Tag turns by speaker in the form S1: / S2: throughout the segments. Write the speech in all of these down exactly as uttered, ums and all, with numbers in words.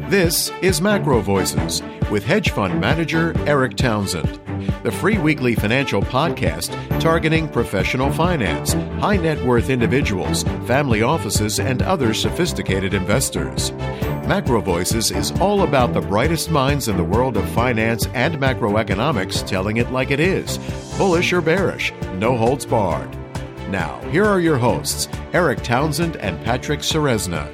S1: This is Macro Voices with hedge fund manager Eric Townsend, the free weekly financial podcast targeting professional finance, high net worth individuals, family offices, and other sophisticated investors. Macro Voices is all about the brightest minds in the world of finance and macroeconomics telling it like it is, bullish or bearish, no holds barred. Now, here are your hosts, Eric Townsend and Patrick Ceresna.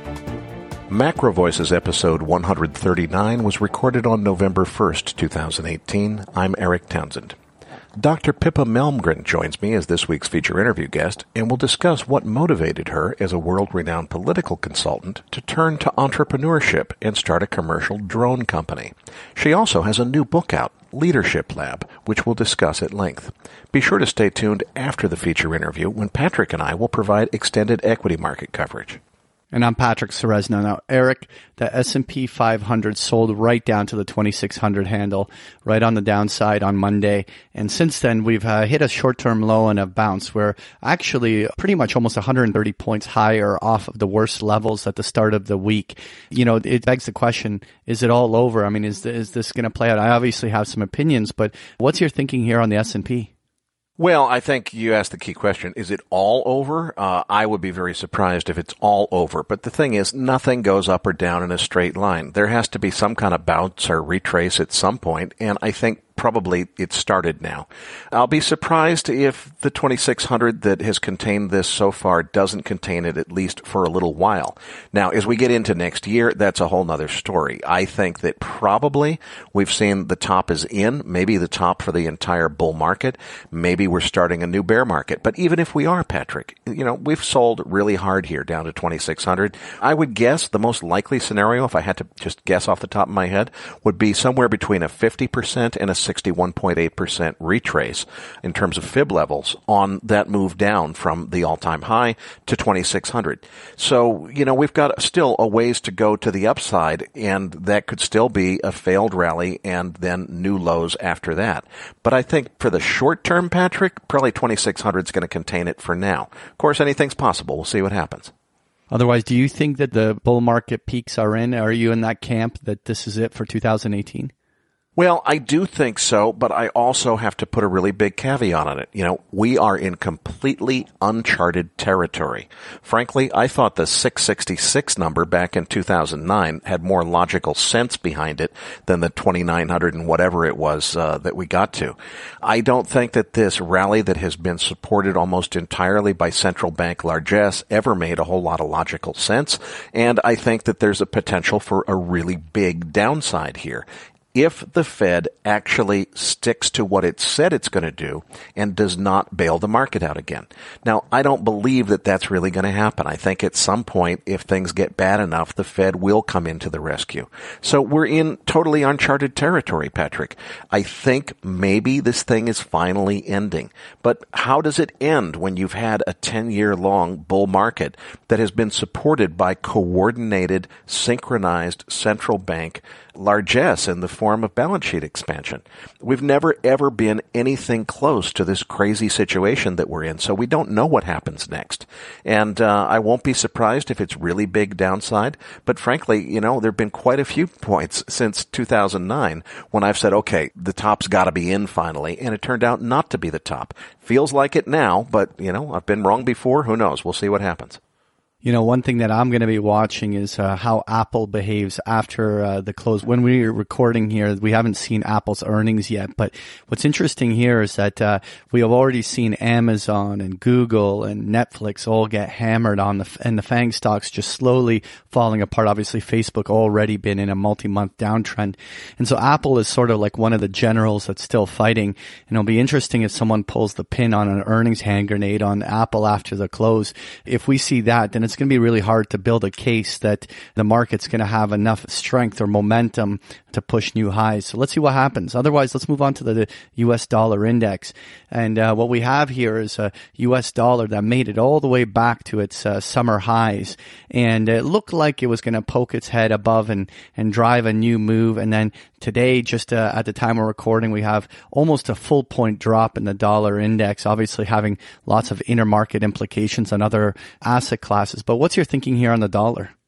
S2: Macro Voices episode one thirty-nine was recorded on November first, twenty eighteen. I'm Eric Townsend. Doctor Pippa Malmgren joins me as this week's feature interview guest, and we'll discuss what motivated her as a world-renowned political consultant to turn to entrepreneurship and start a commercial drone company. She also has a new book out, Leadership Lab, which we'll discuss at length. Be sure to stay tuned after the feature interview when Patrick and I will provide extended equity market coverage.
S3: And I'm Patrick Ceresna. Now, Eric, the S and P five hundred sold right down to the twenty-six hundred handle, right on the downside on Monday. And since then, we've uh, hit a short-term low and a bounce. We're actually pretty much almost one hundred thirty points higher off of the worst levels at the start of the week. You know, it begs the question, is it all over? I mean, is, is this going to play out? I obviously have some opinions, but what's your thinking here on the S and P?
S2: Well, I think you asked the key question. Is it all over? Uh, I would be very surprised if it's all over. But the thing is, nothing goes up or down in a straight line. There has to be some kind of bounce or retrace at some point, and I think probably it started now. I'll be surprised if the twenty-six hundred that has contained this so far doesn't contain it at least for a little while. Now, as we get into next year, that's a whole nother story. I think that probably we've seen the top is in, maybe the top for the entire bull market. Maybe we're starting a new bear market. But even if we are, Patrick, you know, we've sold really hard here down to twenty-six hundred. I would guess the most likely scenario, if I had to just guess off the top of my head, would be somewhere between a fifty percent and a sixty-one point eight percent retrace in terms of fib levels on that move down from the all-time high to twenty-six hundred. So, you know, we've got still a ways to go to the upside, and that could still be a failed rally and then new lows after that. But I think for the short term, Patrick, probably twenty-six hundred is going to contain it for now. Of course, anything's possible. We'll see what happens.
S3: Otherwise, do you think that the bull market peaks are in? Are you in that camp that this is it for two thousand eighteen?
S2: Well, I do think so, but I also have to put a really big caveat on it. You know, we are in completely uncharted territory. Frankly, I thought the six sixty-six number back in two thousand nine had more logical sense behind it than the twenty-nine hundred and whatever it was uh, that we got to. I don't think that this rally that has been supported almost entirely by central bank largesse ever made a whole lot of logical sense, and I think that there's a potential for a really big downside here. If the Fed actually sticks to what it said it's going to do and does not bail the market out again. Now, I don't believe that that's really going to happen. I think at some point, if things get bad enough, the Fed will come into the rescue. So we're in totally uncharted territory, Patrick. I think maybe this thing is finally ending. But how does it end when you've had a ten-year-long bull market that has been supported by coordinated, synchronized central bank largesse in the form of balance sheet expansion? We've never, ever been anything close to this crazy situation that we're in, so we don't know what happens next. And uh, I won't be surprised if it's really big downside, but frankly, you know, there have been quite a few points since two thousand nine when I've said, okay, the top's got to be in finally, and it turned out not to be the top. Feels like it now, but, you know, I've been wrong before. Who knows? We'll see what happens.
S3: You know, one thing that I'm going to be watching is uh, how Apple behaves after uh, the close. When we're recording here, we haven't seen Apple's earnings yet. But what's interesting here is that uh, we have already seen Amazon and Google and Netflix all get hammered on the, and the FANG stocks just slowly falling apart. Obviously, Facebook already been in a multi-month downtrend. And so Apple is sort of like one of the generals that's still fighting. And it'll be interesting if someone pulls the pin on an earnings hand grenade on Apple after the close. If we see that, then it's going to be really hard to build a case that the market's going to have enough strength or momentum to push new highs. So let's see what happens. Otherwise, let's move on to the, the U S dollar index. And uh, what we have here is a U S dollar that made it all the way back to its uh, summer highs. And it looked like it was going to poke its head above and, and drive a new move. And then today, just uh, at the time we're recording, we have almost a full point drop in the dollar index, obviously having lots of intermarket implications on other asset classes. But what's your thinking here on the dollar?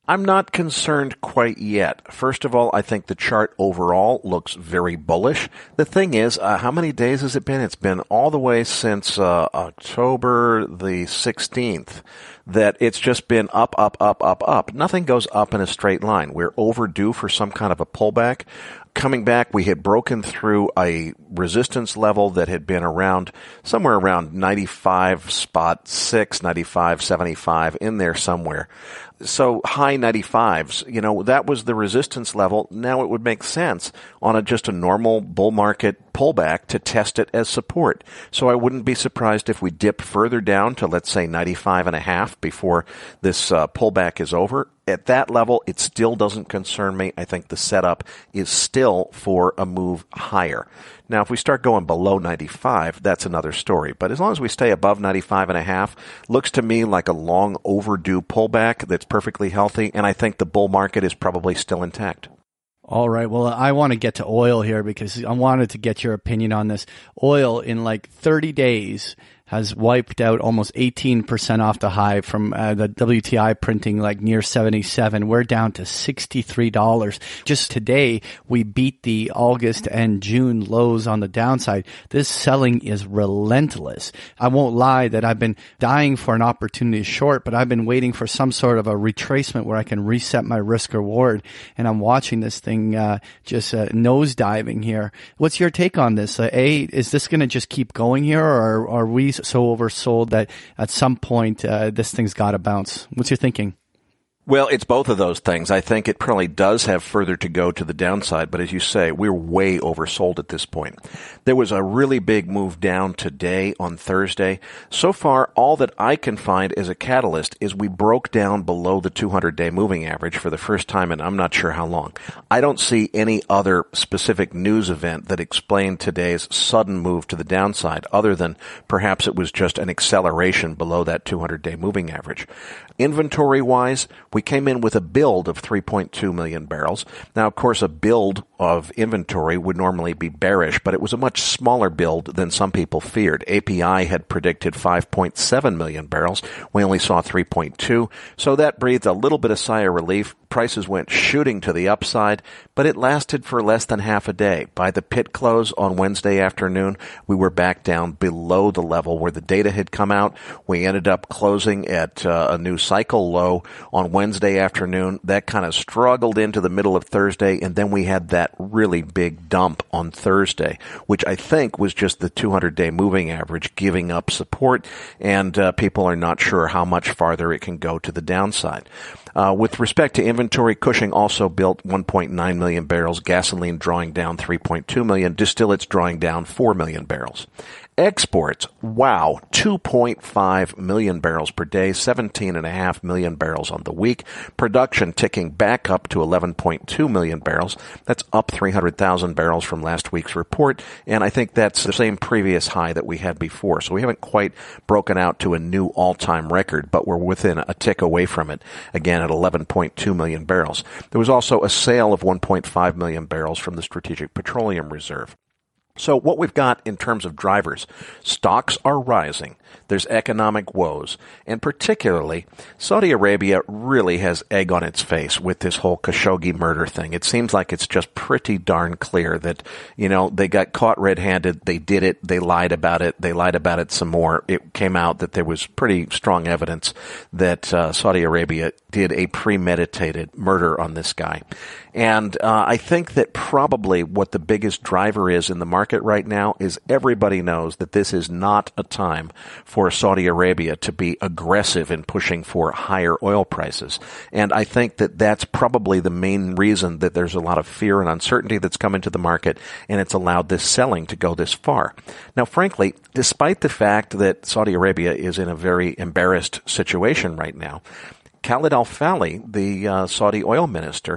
S2: I'm not concerned quite yet. First of all, I think the chart overall looks very bullish. The thing is, uh, how many days has it been? It's been all the way since uh, October the sixteenth that it's just been up, up, up, up, up. Nothing goes up in a straight line. We're overdue for some kind of a pullback. Coming back, we had broken through a resistance level that had been around somewhere around ninety-five spot six, ninety-five seventy-five, in there somewhere. So high ninety-fives, you know, that was the resistance level. Now it would make sense on a just a normal bull market pullback to test it as support. So I wouldn't be surprised if we dip further down to, let's say, ninety-five and a half before this uh, pullback is over. At that level, it still doesn't concern me. I think the setup is still for a move higher. Now, if we start going below ninety-five, that's another story. But as long as we stay above ninety-five and a half, looks to me like a long overdue pullback that's perfectly healthy, and I think the bull market is probably still intact.
S3: All right. Well, I want to get to oil here because I wanted to get your opinion on this. Oil in like thirty days has wiped out almost eighteen percent off the high from uh, the W T I printing like near seventy-seven. We're down to sixty-three dollars. Just today, we beat the August and June lows on the downside. This selling is relentless. I won't lie that I've been dying for an opportunity short, but I've been waiting for some sort of a retracement where I can reset my risk reward. And I'm watching this thing uh, just uh, nosediving here. What's your take on this? Uh, A, is this going to just keep going here, or are we so oversold that at some point uh, this thing's got to bounce? What's your thinking?
S2: Well, it's both of those things. I think it probably does have further to go to the downside, but as you say, we're way oversold at this point. There was a really big move down today on Thursday. So far, all that I can find as a catalyst is we broke down below the two hundred day moving average for the first time in I'm not sure how long. I don't see any other specific news event that explained today's sudden move to the downside, other than perhaps it was just an acceleration below that two hundred day moving average. Inventory-wise, we came in with a build of three point two million barrels. Now, of course, a build of inventory would normally be bearish, but it was a much smaller build than some people feared. A P I had predicted five point seven million barrels. We only saw three point two, so that breathed a little bit of sigh of relief. Prices went shooting to the upside, but it lasted for less than half a day. By the pit close on Wednesday afternoon, we were back down below the level where the data had come out. We ended up closing at uh, a new cycle low on Wednesday afternoon. That kind of struggled into the middle of Thursday, and then we had that really big dump on Thursday, which I think was just the two hundred day moving average giving up support, and uh, people are not sure how much farther it can go to the downside. Uh, with respect to inventory, Cushing also built one point nine million barrels, gasoline drawing down three point two million, distillates drawing down four million barrels. Exports, wow, two point five million barrels per day, seventeen point five million barrels on the week. Production ticking back up to eleven point two million barrels. That's up three hundred thousand barrels from last week's report, and I think that's the same previous high that we had before. So we haven't quite broken out to a new all-time record, but we're within a tick away from it, again at eleven point two million barrels. There was also a sale of one point five million barrels from the Strategic Petroleum Reserve. So what we've got in terms of drivers, stocks are rising. There's economic woes. And particularly, Saudi Arabia really has egg on its face with this whole Khashoggi murder thing. It seems like it's just pretty darn clear that, you know, they got caught red-handed. They did it. They lied about it. They lied about it some more. It came out that there was pretty strong evidence that uh, Saudi Arabia did a premeditated murder on this guy. And uh, I think that probably what the biggest driver is in the market right now is everybody knows that this is not a time for Saudi Arabia to be aggressive in pushing for higher oil prices. And I think that that's probably the main reason that there's a lot of fear and uncertainty that's come into the market, and it's allowed this selling to go this far. Now, frankly, despite the fact that Saudi Arabia is in a very embarrassed situation right now, Khalid al-Falih, the uh, Saudi oil minister,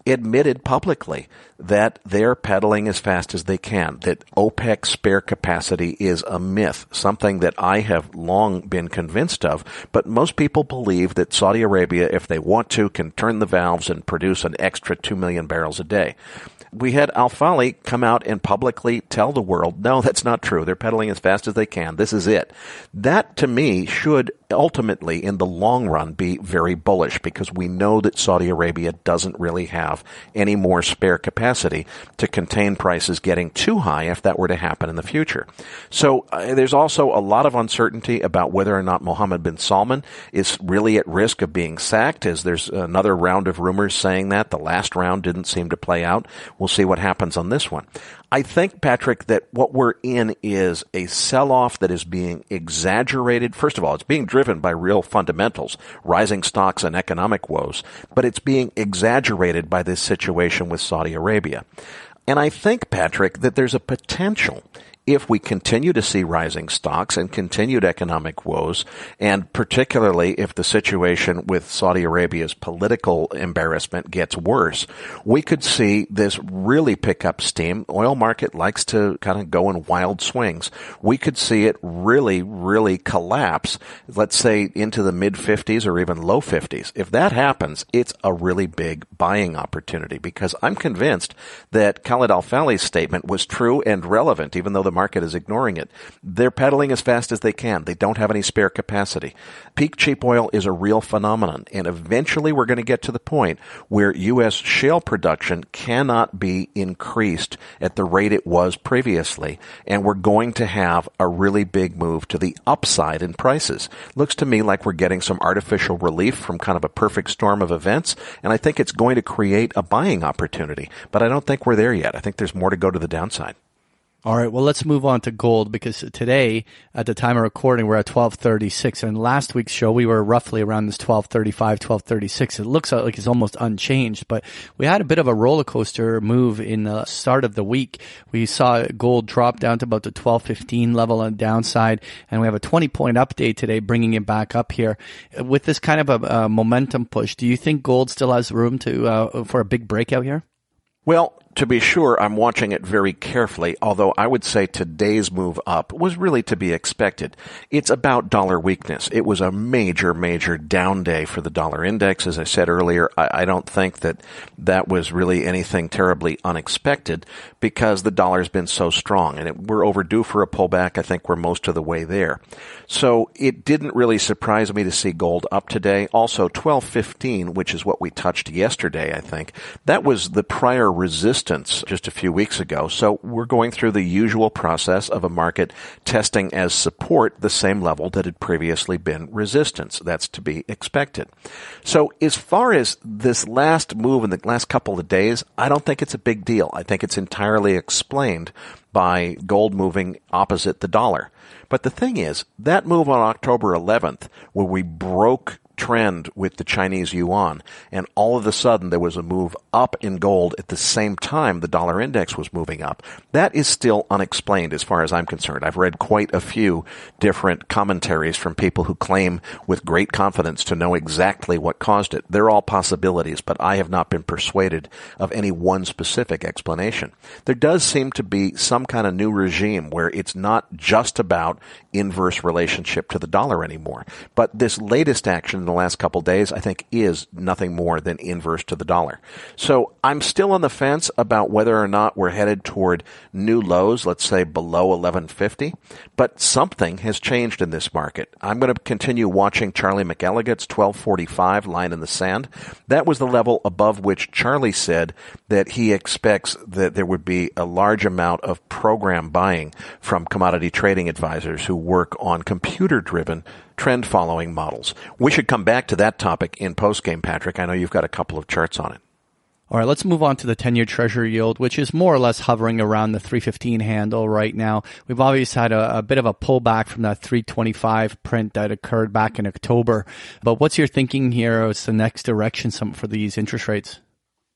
S2: admitted publicly that they're pedaling as fast as they can, that OPEC spare capacity is a myth, something that I have long been convinced of, but most people believe that Saudi Arabia, if they want to, can turn the valves and produce an extra two million barrels a day. We had Al-Fali come out and publicly tell the world, no, that's not true. They're pedaling as fast as they can. This is it. That, to me, should ultimately, in the long run, be very bullish because we know that Saudi Arabia doesn't really have any more spare capacity to contain prices getting too high if that were to happen in the future. So uh, there's also a lot of uncertainty about whether or not Mohammed bin Salman is really at risk of being sacked, as there's another round of rumors saying that. The last round didn't seem to play out. We'll see what happens on this one. I think, Patrick, that what we're in is a sell-off that is being exaggerated. First of all, it's being driven by real fundamentals, rising stocks and economic woes, but it's being exaggerated by this situation with Saudi Arabia. And I think, Patrick, that there's a potential, if we continue to see rising stocks and continued economic woes, and particularly if the situation with Saudi Arabia's political embarrassment gets worse, we could see this really pick up steam. Oil market likes to kind of go in wild swings. We could see it really, really collapse, let's say into the mid fifties or even low fifties. If that happens, it's a really big buying opportunity because I'm convinced that Khalid Al-Fali's statement was true and relevant, even though the market is ignoring it. They're pedaling as fast as they can. They don't have any spare capacity. Peak cheap oil is a real phenomenon, and eventually we're going to get to the point where U S shale production cannot be increased at the rate it was previously, and we're going to have a really big move to the upside in prices. Looks to me like we're getting some artificial relief from kind of a perfect storm of events, and I think it's going to create a buying opportunity, but I don't think we're there yet. I think there's more to go to the downside.
S3: All right, well, let's move on to gold because today, at the time of recording, we're at twelve thirty-six. And last week's show, we were roughly around this twelve thirty-five, twelve thirty-six. It looks like it's almost unchanged, but we had a bit of a roller coaster move in the start of the week. We saw gold drop down to about the twelve fifteen level on the downside, and we have a twenty-point update today, bringing it back up here. With this kind of a, a momentum push, do you think gold still has room to uh, for a big breakout here?
S2: Well, to be sure, I'm watching it very carefully, although I would say today's move up was really to be expected. It's about dollar weakness. It was a major, major down day for the dollar index. As I said earlier, I, I don't think that that was really anything terribly unexpected because the dollar's been so strong, and it, we're overdue for a pullback. I think we're most of the way there. So it didn't really surprise me to see gold up today. Also, twelve fifteen, which is what we touched yesterday, I think, that was the prior resistance just a few weeks ago. So we're going through the usual process of a market testing as support the same level that had previously been resistance. That's to be expected. So as far as this last move in the last couple of days, I don't think it's a big deal. I think it's entirely explained by gold moving opposite the dollar. But the thing is, that move on October eleventh, where we broke trend with the Chinese yuan, and all of a sudden there was a move up in gold at the same time the dollar index was moving up. That is still unexplained as far as I'm concerned. I've read quite a few different commentaries from people who claim with great confidence to know exactly what caused it. They're all possibilities, but I have not been persuaded of any one specific explanation. There does seem to be some kind of new regime where it's not just about inverse relationship to the dollar anymore, but this latest action in the last couple of days, I think, is nothing more than inverse to the dollar. So I'm still on the fence about whether or not we're headed toward new lows, let's say below eleven fifty, but something has changed in this market. I'm going to continue watching Charlie McElligot's twelve forty-five line in the sand. That was the level above which Charlie said that he expects that there would be a large amount of program buying from commodity trading advisors who work on computer-driven trend-following models. We should come back to that topic in postgame, Patrick. I know you've got a couple of charts on it.
S3: All right, let's move on to the ten-year Treasury yield, which is more or less hovering around the three fifteen handle right now. We've obviously had a, a bit of a pullback from that three twenty-five print that occurred back in October. But what's your thinking here as the next direction for these interest rates?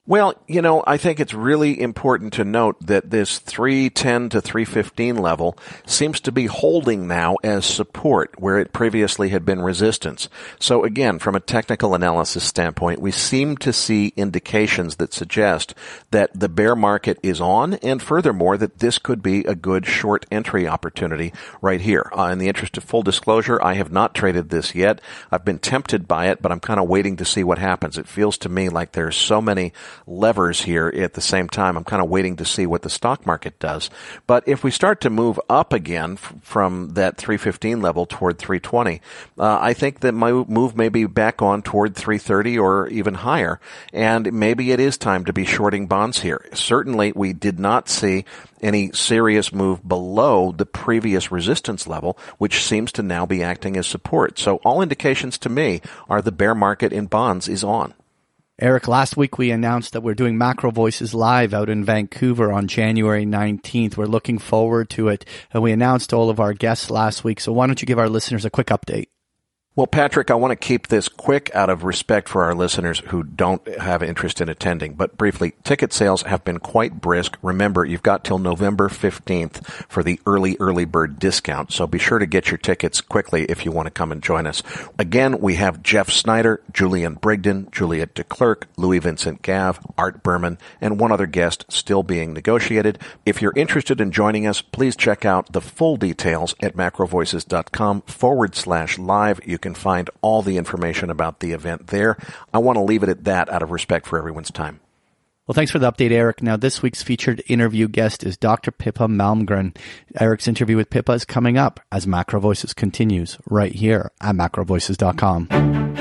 S2: Well, you know, I think it's really important to note that this three ten to three fifteen level seems to be holding now as support where it previously had been resistance. So again, from a technical analysis standpoint, we seem to see indications that suggest that the bear market is on, and furthermore, that this could be a good short entry opportunity right here. Uh, in the interest of full disclosure, I have not traded this yet. I've been tempted by it, but I'm kind of waiting to see what happens. It feels to me like there's so many levers here at the same time. I'm kind of waiting to see what the stock market does. But if we start to move up again f- from that three fifteen level toward three twenty, uh, I think that my move may be back on toward three thirty or even higher. And maybe it is time to be shorting bonds here. Certainly, we did not see any serious move below the previous resistance level, which seems to now be acting as support. So all indications to me are the bear market in bonds is on.
S3: Eric, last week we announced that we're doing Macro Voices Live out in Vancouver on January nineteenth. We're looking forward to it. And we announced all of our guests last week. So why don't you give our listeners a quick update?
S2: Well, Patrick, I want to keep this quick out of respect for our listeners who don't have interest in attending. But briefly, ticket sales have been quite brisk. Remember, you've got till November fifteenth for the early, early bird discount. So be sure to get your tickets quickly if you want to come and join us. Again, we have Jeff Snyder, Julian Brigden, Juliet DeClercq, Louis Vincent Gav, Art Berman, and one other guest still being negotiated. If you're interested in joining us, please check out the full details at macrovoices.com forward slash live. You can find all the information about the event there. I want to leave it at that out of respect for everyone's time.
S3: Well, thanks for the update, Eric. Now, this week's featured interview guest is Doctor Pippa Malmgren. Eric's interview with Pippa is coming up as Macro Voices continues right here at macro voices dot com.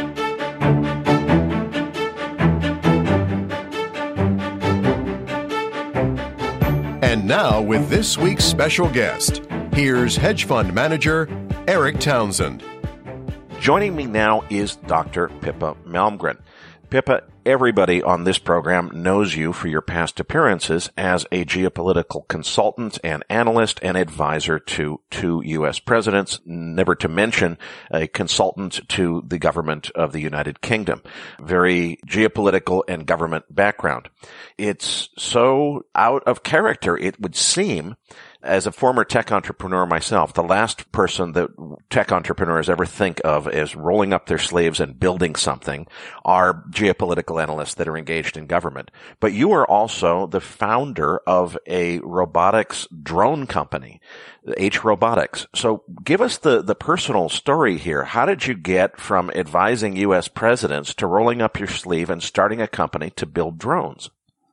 S1: And now, with this week's special guest, here's hedge fund manager Eric Townsend.
S2: Joining me now is Doctor Pippa Malmgren. Pippa, everybody on this program knows you for your past appearances as a geopolitical consultant and analyst and advisor to two U S presidents, never to mention a consultant to the government of the United Kingdom. Very geopolitical and government background. It's so out of character, it would seem. As a former tech entrepreneur myself, the last person that tech entrepreneurs ever think of as rolling up their sleeves and building something are geopolitical analysts that are engaged in government. But you are also the founder of a robotics drone company, H Robotics. So give us the, the personal story here. How did you get from advising U S presidents to rolling up your sleeve and starting a company to build drones?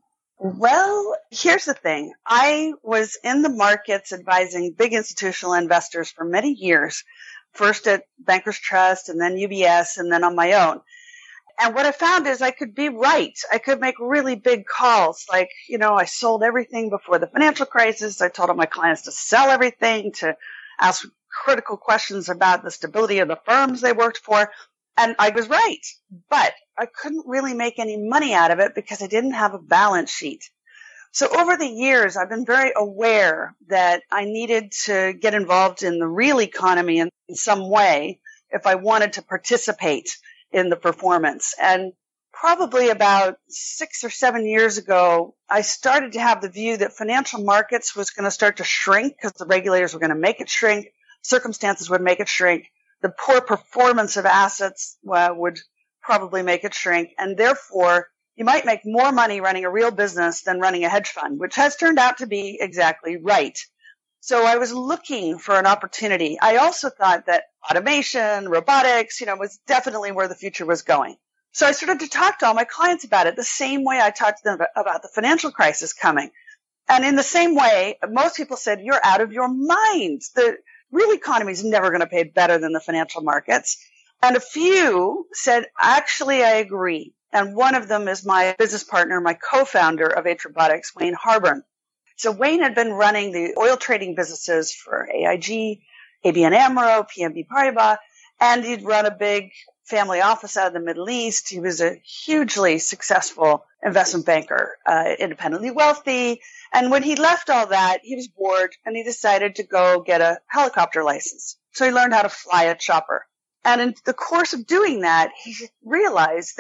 S4: Well, here's the thing. I was in the markets advising big institutional investors for many years, first at Bankers Trust and then U B S and then on my own. And what I found is I could be right. I could make really big calls. Like, you know, I sold everything before the financial crisis. I told all my clients to sell everything, to ask critical questions about the stability of the firms they worked for. And I was right, but I couldn't really make any money out of it because I didn't have a balance sheet. So over the years, I've been very aware that I needed to get involved in the real economy in some way if I wanted to participate in the performance. And probably about six or seven years ago, I started to have the view that financial markets was going to start to shrink because the regulators were going to make it shrink. Circumstances would make it shrink. The poor performance of assets uh, would probably make it shrink. And therefore, you might make more money running a real business than running a hedge fund, which has turned out to be exactly right. So I was looking for an opportunity. I also thought that automation, robotics, you know, was definitely where the future was going. So I started to talk to all my clients about it the same way I talked to them about the financial crisis coming. And in the same way, most people said, you're out of your mind. The real economy is never going to pay better than the financial markets. And a few said, actually, I agree. And one of them is my business partner, my co-founder of H Robotics, Wayne Harburn. So Wayne had been running the oil trading businesses for A I G, A B N AMRO, P N B Paribas, and he'd run a big family office out of the Middle East. He was a hugely successful investment banker, uh, independently wealthy. And when he left all that, he was bored and he decided to go get a helicopter license. So he learned how to fly a chopper. And in the course of doing that, he realized that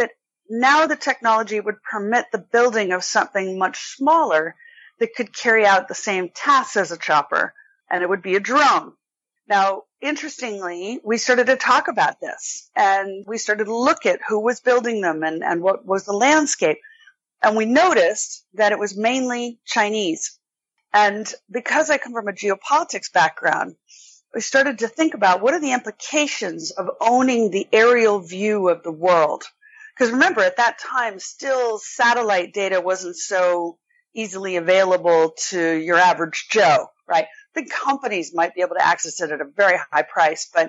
S4: now the technology would permit the building of something much smaller that could carry out the same tasks as a chopper, and it would be a drone. Now, interestingly, we started to talk about this, and we started to look at who was building them and, and what was the landscape. And we noticed that it was mainly Chinese. And because I come from a geopolitics background, we started to think about what are the implications of owning the aerial view of the world. Because remember, at that time, still satellite data wasn't so easily available to your average Joe, right? Big companies might be able to access it at a very high price, but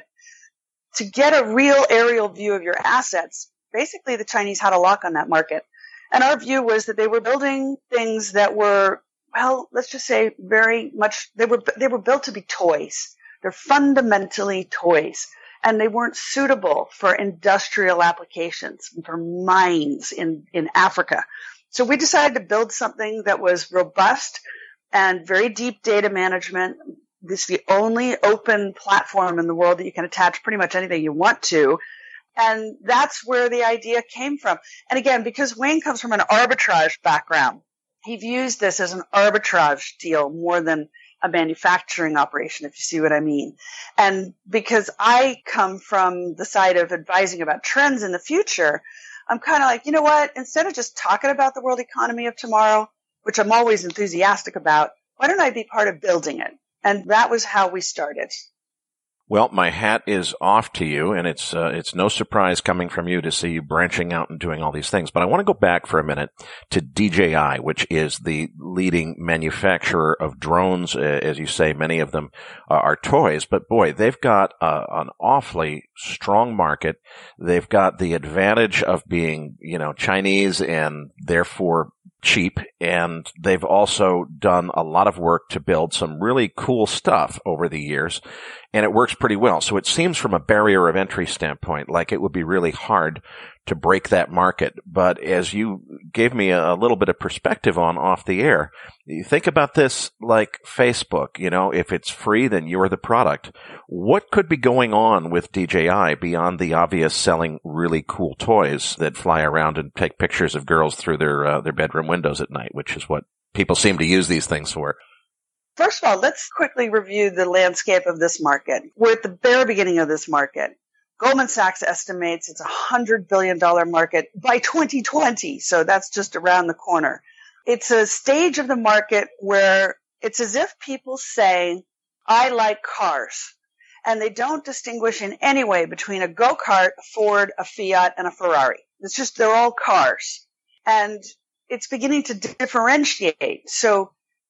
S4: to get a real aerial view of your assets, basically the Chinese had a lock on that market. And our view was that they were building things that were, well, let's just say very much, they were, they were built to be toys. They're fundamentally toys. And they weren't suitable for industrial applications, for mines in, in Africa. So we decided to build something that was robust and very deep data management. This is the only open platform in the world that you can attach pretty much anything you want to. And that's where the idea came from. And again, because Wayne comes from an arbitrage background, he views this as an arbitrage deal more than a manufacturing operation, if you see what I mean. And because I come from the side of advising about trends in the future, I'm kind of like, you know what? Instead of just talking about the world economy of tomorrow, which I'm always enthusiastic about, why don't I be part of building it? And that was how we started.
S2: Well, my hat is off to you, and it's uh, it's no surprise coming from you to see you branching out and doing all these things. But I want to go back for a minute to D J I, which is the leading manufacturer of drones. Uh, as you say, many of them uh, are toys. But boy, they've got uh, an awfully strong market. They've got the advantage of being, you know, Chinese and therefore cheap, and they've also done a lot of work to build some really cool stuff over the years, and it works pretty well. So it seems from a barrier of entry standpoint like it would be really hard to break that market. But as you gave me a, a little bit of perspective on off the air, you think about this like Facebook, you know, if it's free, then you're the product. What could be going on with D J I beyond the obvious selling really cool toys that fly around and take pictures of girls through their uh, their bedroom windows at night, which is what people seem to use these things for?
S4: First of all, let's quickly review the landscape of this market. We're at the very beginning of this market. Goldman Sachs estimates it's a one hundred billion dollars market by twenty twenty, so that's just around the corner. It's a stage of the market where it's as if people say, I like cars, and they don't distinguish in any way between a go-kart, a Ford, a Fiat, and a Ferrari. It's just they're all cars. And it's beginning to differentiate. So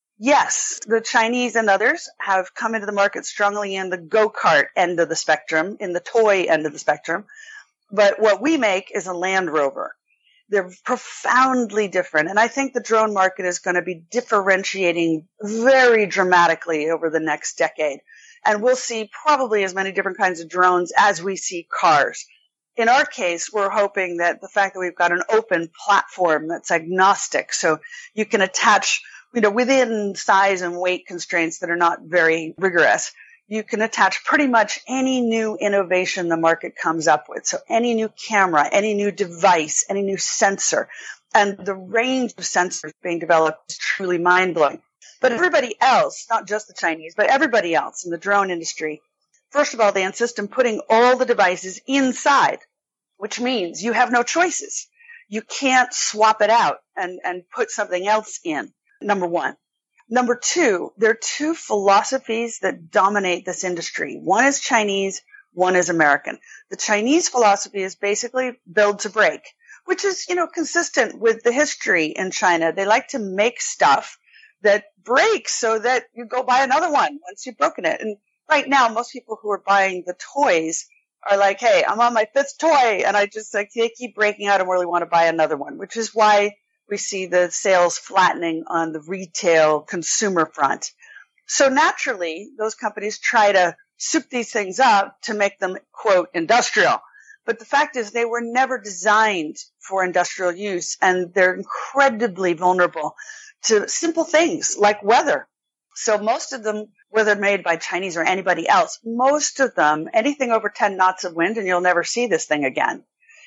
S4: yes, the Chinese and others have come into the market strongly in the go-kart end of the spectrum, in the toy end of the spectrum. But what we make is a Land Rover. They're profoundly different. And I think the drone market is going to be differentiating very dramatically over the next decade. And we'll see probably as many different kinds of drones as we see cars. In our case, we're hoping that the fact that we've got an open platform that's agnostic, so you can attach, you know, within size and weight constraints that are not very rigorous, you can attach pretty much any new innovation the market comes up with. So any new camera, any new device, any new sensor, and the range of sensors being developed is truly mind-blowing. But everybody else, not just the Chinese, but everybody else in the drone industry, first of all, they insist on putting all the devices inside, which means you have no choices. You can't swap it out and, and put something else in, number one. Number two, there are two philosophies that dominate this industry. One is Chinese, one is American. The Chinese philosophy is basically build to break, which is, you know, consistent with the history in China. They like to make stuff that breaks so that you go buy another one once you've broken it. And right now, most people who are buying the toys are like, hey, I'm on my fifth toy, and I just like they keep breaking out and really want to buy another one, which is why we see the sales flattening on the retail consumer front. So naturally, those companies try to soup these things up to make them, quote, industrial. But the fact is they were never designed for industrial use, and they're incredibly vulnerable to simple things like weather. So most of them, whether made by Chinese or anybody else, most of them, anything over ten knots of wind, and you'll never see this thing again.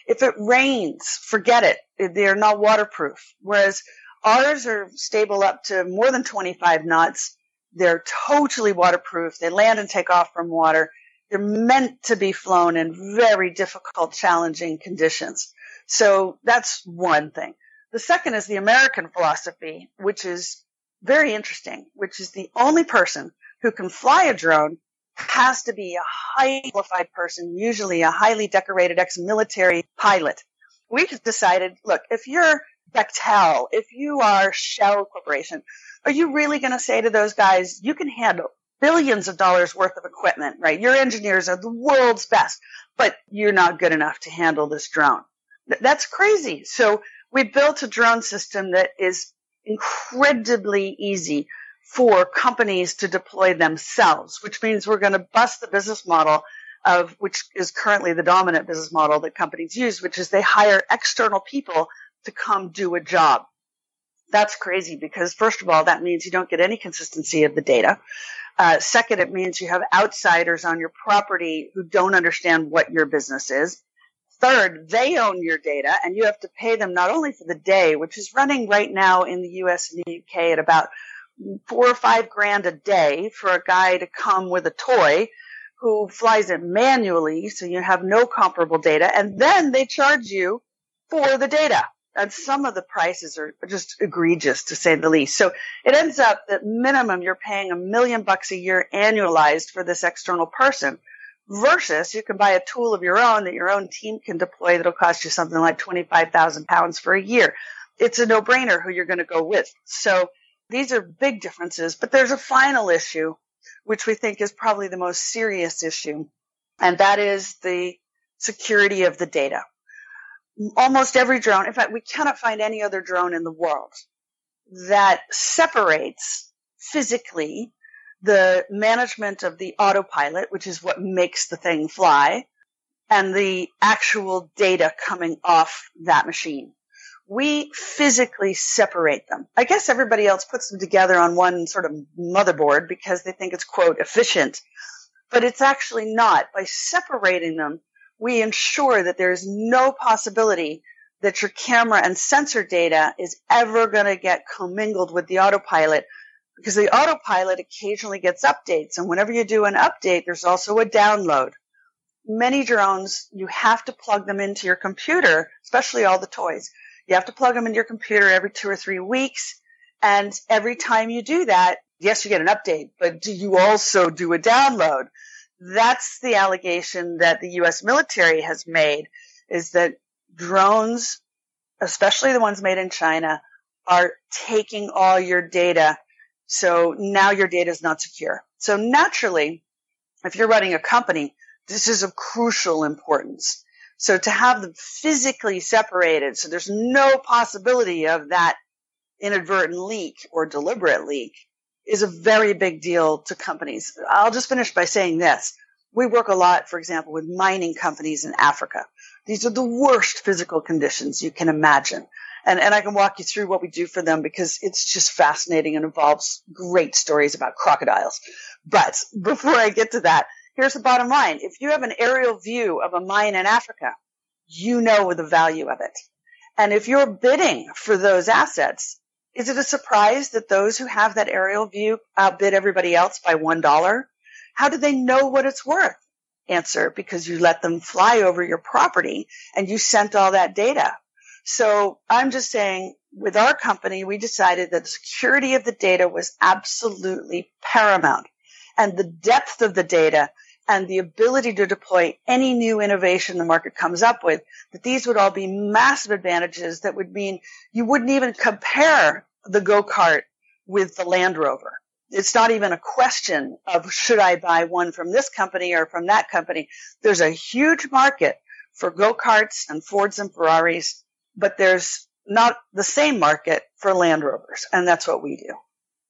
S4: If it rains, forget it. They're not waterproof. Whereas ours are stable up to more than twenty-five knots. They're totally waterproof. They land and take off from water. They're meant to be flown in very difficult, challenging conditions. So that's one thing. The second is the American philosophy, which is very interesting, which is the only person who can fly a drone has to be a highly qualified person, usually a highly decorated ex-military pilot. We decided, look, if you're Bechtel, if you are Shell Corporation, are you really going to say to those guys, you can handle billions of dollars worth of equipment, right? Your engineers are the world's best, but you're not good enough to handle this drone. That's crazy. So we built a drone system that is incredibly easy for companies to deploy themselves, which means we're going to bust the business model of, which is currently the dominant business model that companies use, which is they hire external people to come do a job. That's crazy because, first of all, that means you don't get any consistency of the data. Uh, second, it means you have outsiders on your property who don't understand what your business is. Third, they own your data, and you have to pay them not only for the day, which is running right now in the U S and the U K at about four or five grand a day for a guy to come with a toy who flies it manually, so you have no comparable data, and then they charge you for the data. And some of the prices are just egregious, to say the least. So it ends up that minimum you're paying a million bucks a year annualized for this external person, versus you can buy a tool of your own that your own team can deploy that'll cost you something like twenty-five thousand pounds for a year. It's a no-brainer who you're going to go with. So these are big differences, but there's a final issue, which we think is probably the most serious issue, and that is the security of the data. Almost every drone, in fact, we cannot find any other drone in the world that separates physically the management of the autopilot, which is what makes the thing fly, and the actual data coming off that machine. We physically separate them. I guess everybody else puts them together on one sort of motherboard because they think it's, quote, efficient, but it's actually not. By separating them, we ensure that there is no possibility that your camera and sensor data is ever going to get commingled with the autopilot, because the autopilot occasionally gets updates. And whenever you do an update, there's also a download. Many drones, you have to plug them into your computer, especially all the toys. You have to plug them into your computer every two or three weeks. And every time you do that, yes, you get an update, but do you also do a download? That's the allegation that the U S military has made, is that drones, especially the ones made in China, are taking all your data. So now your data is not secure. So naturally, if you're running a company, this is of crucial importance. So to have them physically separated, so there's no possibility of that inadvertent leak or deliberate leak, is a very big deal to companies. I'll just finish by saying this. We work a lot, for example, with mining companies in Africa. These are the worst physical conditions you can imagine. And, and I can walk you through what we do for them because it's just fascinating and involves great stories about crocodiles. But before I get to that, here's the bottom line. If you have an aerial view of a mine in Africa, you know the value of it. And if you're bidding for those assets, is it a surprise that those who have that aerial view outbid everybody else by one dollar? How do they know what it's worth? Answer, because you let them fly over your property and you sent all that data. So I'm just saying, with our company, we decided that the security of the data was absolutely paramount. And the depth of the data and the ability to deploy any new innovation the market comes up with, that these would all be massive advantages that would mean you wouldn't even compare the go-kart with the Land Rover. It's not even a question of should I buy one from this company or from that company. There's a huge market for go-karts and Fords and Ferraris, but there's not the same market for Land Rovers, and that's what we do.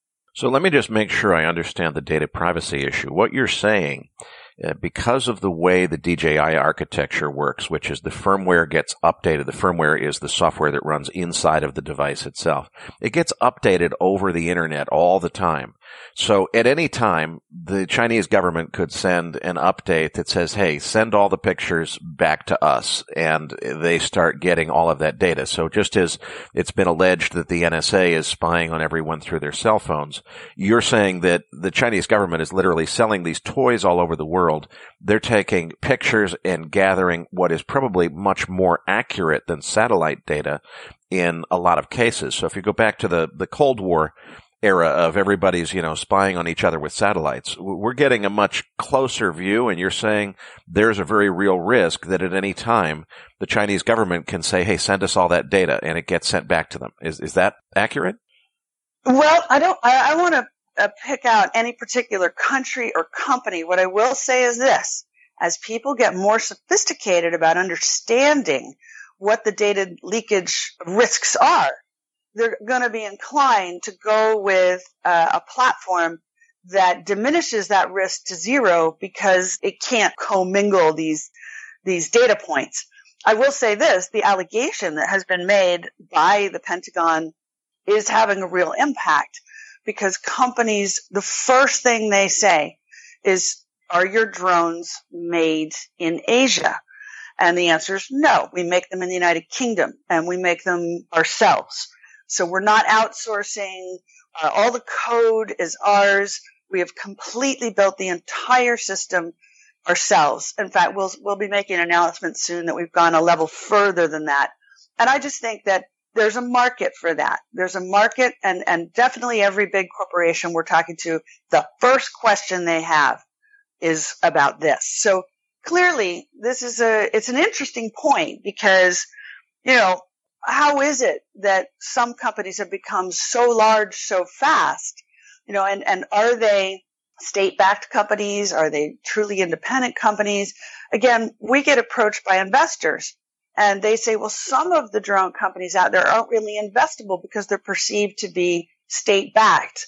S2: So let me just make sure I understand the data privacy issue. What you're saying, uh, because of the way the D J I architecture works, which is the firmware gets updated. The firmware is the software that runs inside of the device itself. It gets updated over the internet all the time. So at any time, the Chinese government could send an update that says, hey, send all the pictures back to us. And they start getting all of that data. So just as it's been alleged that the N S A is spying on everyone through their cell phones, you're saying that the Chinese government is literally selling these toys all over the world. They're taking pictures and gathering what is probably much more accurate than satellite data in a lot of cases. So if you go back to the, the Cold War era of everybody's, you know, spying on each other with satellites, we're getting a much closer view, and you're saying there's a very real risk that at any time the Chinese government can say, hey, send us all that data, and it gets sent back to them. Is is that accurate?
S4: Well, I don't, I, I want to uh, pick out any particular country or company. What I will say is this: as people get more sophisticated about understanding what the data leakage risks are, they're going to be inclined to go with uh, a platform that diminishes that risk to zero because it can't commingle these these data points. I will say this: the allegation that has been made by the Pentagon is having a real impact, because companies, the first thing they say is, are your drones made in Asia? And the answer is no. We make them in the United Kingdom, and we make them ourselves. So we're not outsourcing. Uh, all the code is ours. We have completely built the entire system ourselves. In fact, we'll we'll be making an announcement soon that we've gone a level further than that. And I just think that there's a market for that. There's a market, and, and definitely every big corporation we're talking to, the first question they have is about this. So clearly, this is a, it's an interesting point, because, you know, how is it that some companies have become so large so fast? You know, and, and are they state-backed companies? Are they truly independent companies? Again, we get approached by investors, and they say, well, some of the drone companies out there aren't really investable because they're perceived to be state-backed.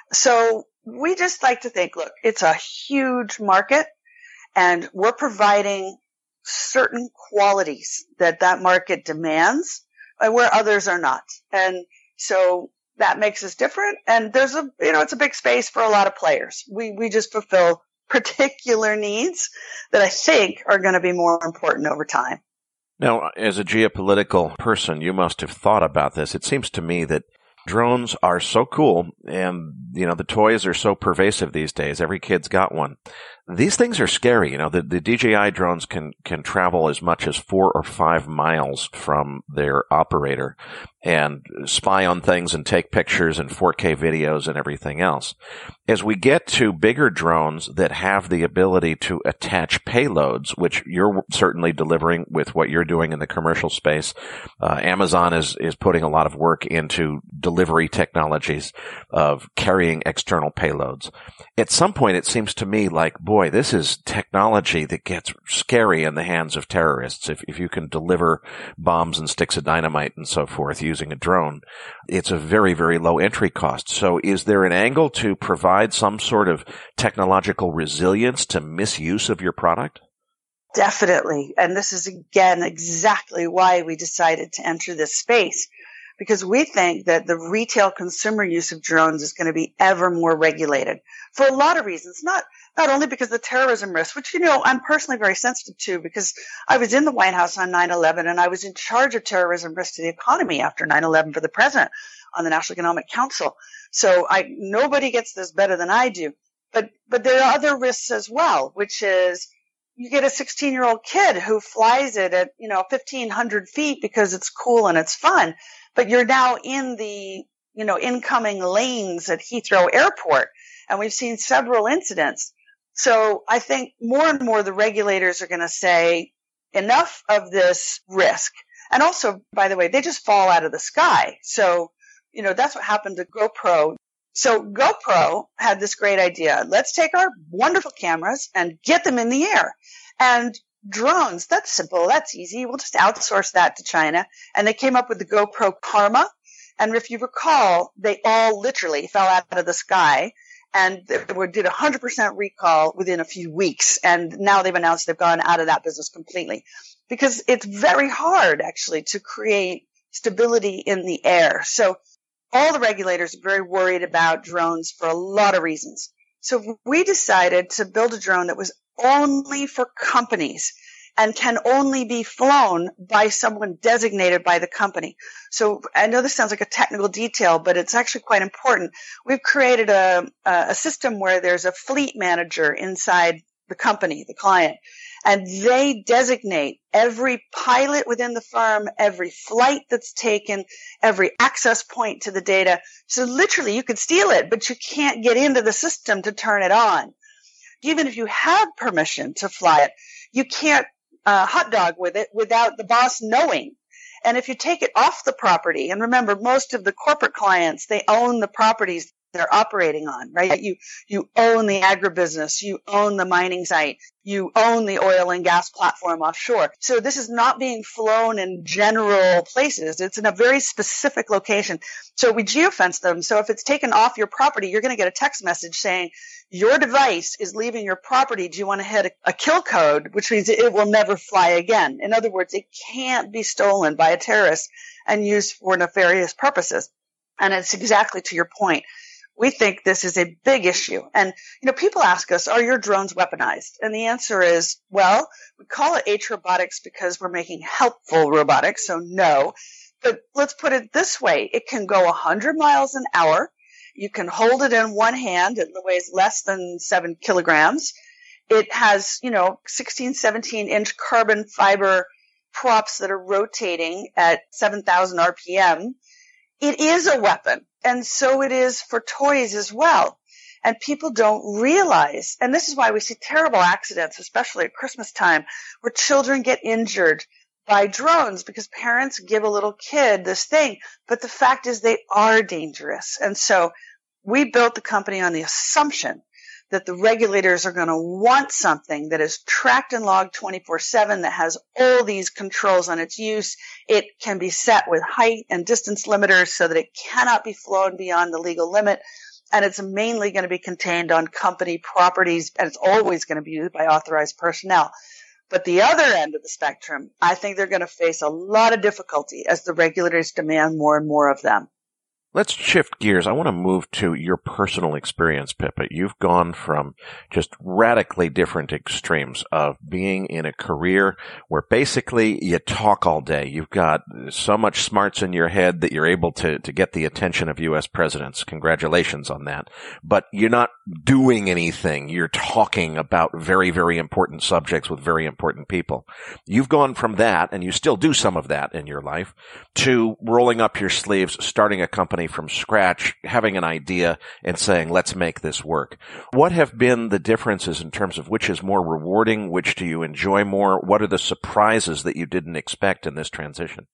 S4: So we just like to think, look, it's a huge market, and we're providing certain qualities that that market demands, where others are not. And so that makes us different. And there's a, you know, it's a big space for a lot of players. We, we just fulfill particular needs that I think are going to be more important over time.
S2: Now, as a geopolitical person, you must have thought about this. It seems to me that drones are so cool, and, you know, the toys are so pervasive these days. Every kid's got one. These things are scary. You know, the, the D J I drones can, can travel as much as four or five miles from their operator and spy on things and take pictures and four K videos and everything else. As we get to bigger drones that have the ability to attach payloads, which you're certainly delivering with what you're doing in the commercial space, uh, Amazon is, is putting a lot of work into delivery technologies of carrying external payloads. At some point, it seems to me like, boy, this is technology that gets scary in the hands of terrorists. If, if you can deliver bombs and sticks of dynamite and so forth using a drone, it's a very, very low entry cost. So is there an angle to provide some sort of technological resilience to misuse of your product?
S4: Definitely. And this is, again, exactly why we decided to enter this space, because we think that the retail consumer use of drones is going to be ever more regulated for a lot of reasons. Not not only because of the terrorism risk, which, you know, I'm personally very sensitive to, because I was in the White House on nine eleven, and I was in charge of terrorism risk to the economy after nine eleven for the president on the National Economic Council. So I nobody gets this better than I do. But but there are other risks as well, which is you get a sixteen-year-old kid who flies it at, you know, fifteen hundred feet because it's cool and it's fun. But you're now in the, you know, incoming lanes at Heathrow Airport, and we've seen several incidents. So I think more and more the regulators are going to say enough of this risk. And also, by the way, they just fall out of the sky. So, you know, that's what happened to GoPro. So GoPro had this great idea. Let's take our wonderful cameras and get them in the air. And drones, that's simple. That's easy. We'll just outsource that to China. And they came up with the GoPro Karma. And if you recall, they all literally fell out of the sky, and they did a one hundred percent recall within a few weeks. And now they've announced they've gone out of that business completely, because it's very hard, actually, to create stability in the air. So all the regulators are very worried about drones for a lot of reasons. So we decided to build a drone that was only for companies and can only be flown by someone designated by the company. So I know this sounds like a technical detail, but it's actually quite important. We've created a, a system where there's a fleet manager inside the company, the client, and they designate every pilot within the firm, every flight that's taken, every access point to the data. So literally you could steal it, but you can't get into the system to turn it on. Even if you have permission to fly it, you can't uh, hot dog with it without the boss knowing. And if you take it off the property, and remember, most of the corporate clients, they own the properties they're operating on, right? You, you own the agribusiness, you own the mining site, you own the oil and gas platform offshore. So this is not being flown in general places. It's in a very specific location. So we geofence them. So if it's taken off your property, you're going to get a text message saying, your device is leaving your property. Do you want to hit a, a kill code, which means it will never fly again? In other words, it can't be stolen by a terrorist and used for nefarious purposes. And it's exactly to your point. We think this is a big issue. And, you know, people ask us, are your drones weaponized? And the answer is, well, we call it H robotics because we're making helpful robotics. So no, but let's put it this way. It can go one hundred miles an hour. You can hold it in one hand. It weighs less than seven kilograms. It has, you know, sixteen, seventeen inch carbon fiber props that are rotating at seven thousand R P M. It is a weapon. And so it is for toys as well. And people don't realize, and this is why we see terrible accidents, especially at Christmas time, where children get injured by drones because parents give a little kid this thing. But the fact is they are dangerous. And so we built the company on the assumption that the regulators are going to want something that is tracked and logged twenty-four seven, that has all these controls on its use. It can be set with height and distance limiters so that it cannot be flown beyond the legal limit. And it's mainly going to be contained on company properties, and it's always going to be used by authorized personnel. But the other end of the spectrum, I think they're going to face a lot of difficulty as the regulators demand more and more of them.
S2: Let's shift gears. I want to move to your personal experience, Pippa. You've gone from just radically different extremes of being in a career where basically you talk all day. You've got so much smarts in your head that you're able to, to get the attention of U S presidents. Congratulations on that. But you're not doing anything. You're talking about very, very important subjects with very important people. You've gone from that, and you still do some of that in your life, to rolling up your sleeves, starting a company from scratch, having an idea and saying, let's make this work. What have been the differences in terms of which is more rewarding? Which do you enjoy more? What are the surprises that you didn't expect in this transition?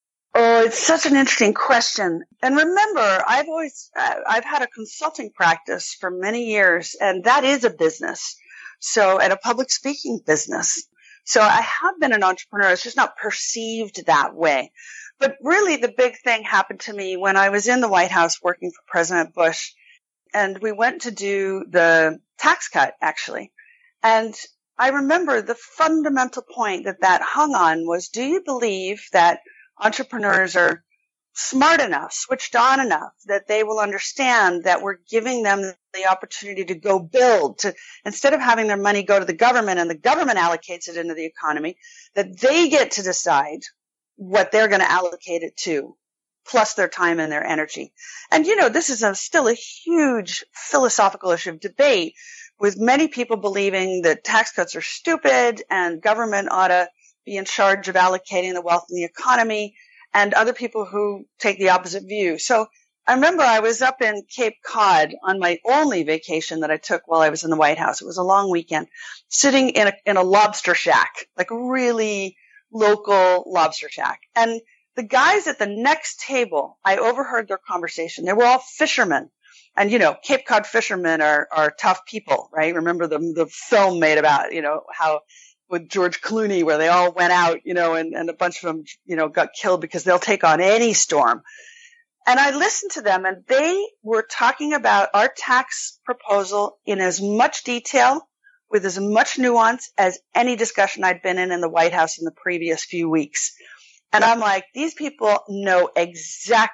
S4: Oh, it's such an interesting question. And remember, I've always, uh, I've had a consulting practice for many years, and that is a business. So, and a public speaking business. So I have been an entrepreneur. It's just not perceived that way. But really, the big thing happened to me when I was in the White House working for President Bush, and we went to do the tax cut, actually. And I remember the fundamental point that that hung on was, do you believe that entrepreneurs are smart enough, switched on enough, that they will understand that we're giving them the opportunity to go build, to instead of having their money go to the government and the government allocates it into the economy, that they get to decide what they're going to allocate it to, plus their time and their energy. And, you know, this is a, still a huge philosophical issue of debate, with many people believing that tax cuts are stupid and government ought to be in charge of allocating the wealth in the economy, and other people who take the opposite view. So I remember I was up in Cape Cod on my only vacation that I took while I was in the White House. It was a long weekend, sitting in a, in a lobster shack, like a really local lobster shack. And the guys at the next table, I overheard their conversation. They were all fishermen. And, you know, Cape Cod fishermen are, are tough people, right? Remember the, the film made about, you know, how with George Clooney, where they all went out, you know, and, and a bunch of them, you know, got killed because they'll take on any storm. And I listened to them, and they were talking about our tax proposal in as much detail, with as much nuance as any discussion I'd been in in the White House in the previous few weeks. And I'm like, these people know exactly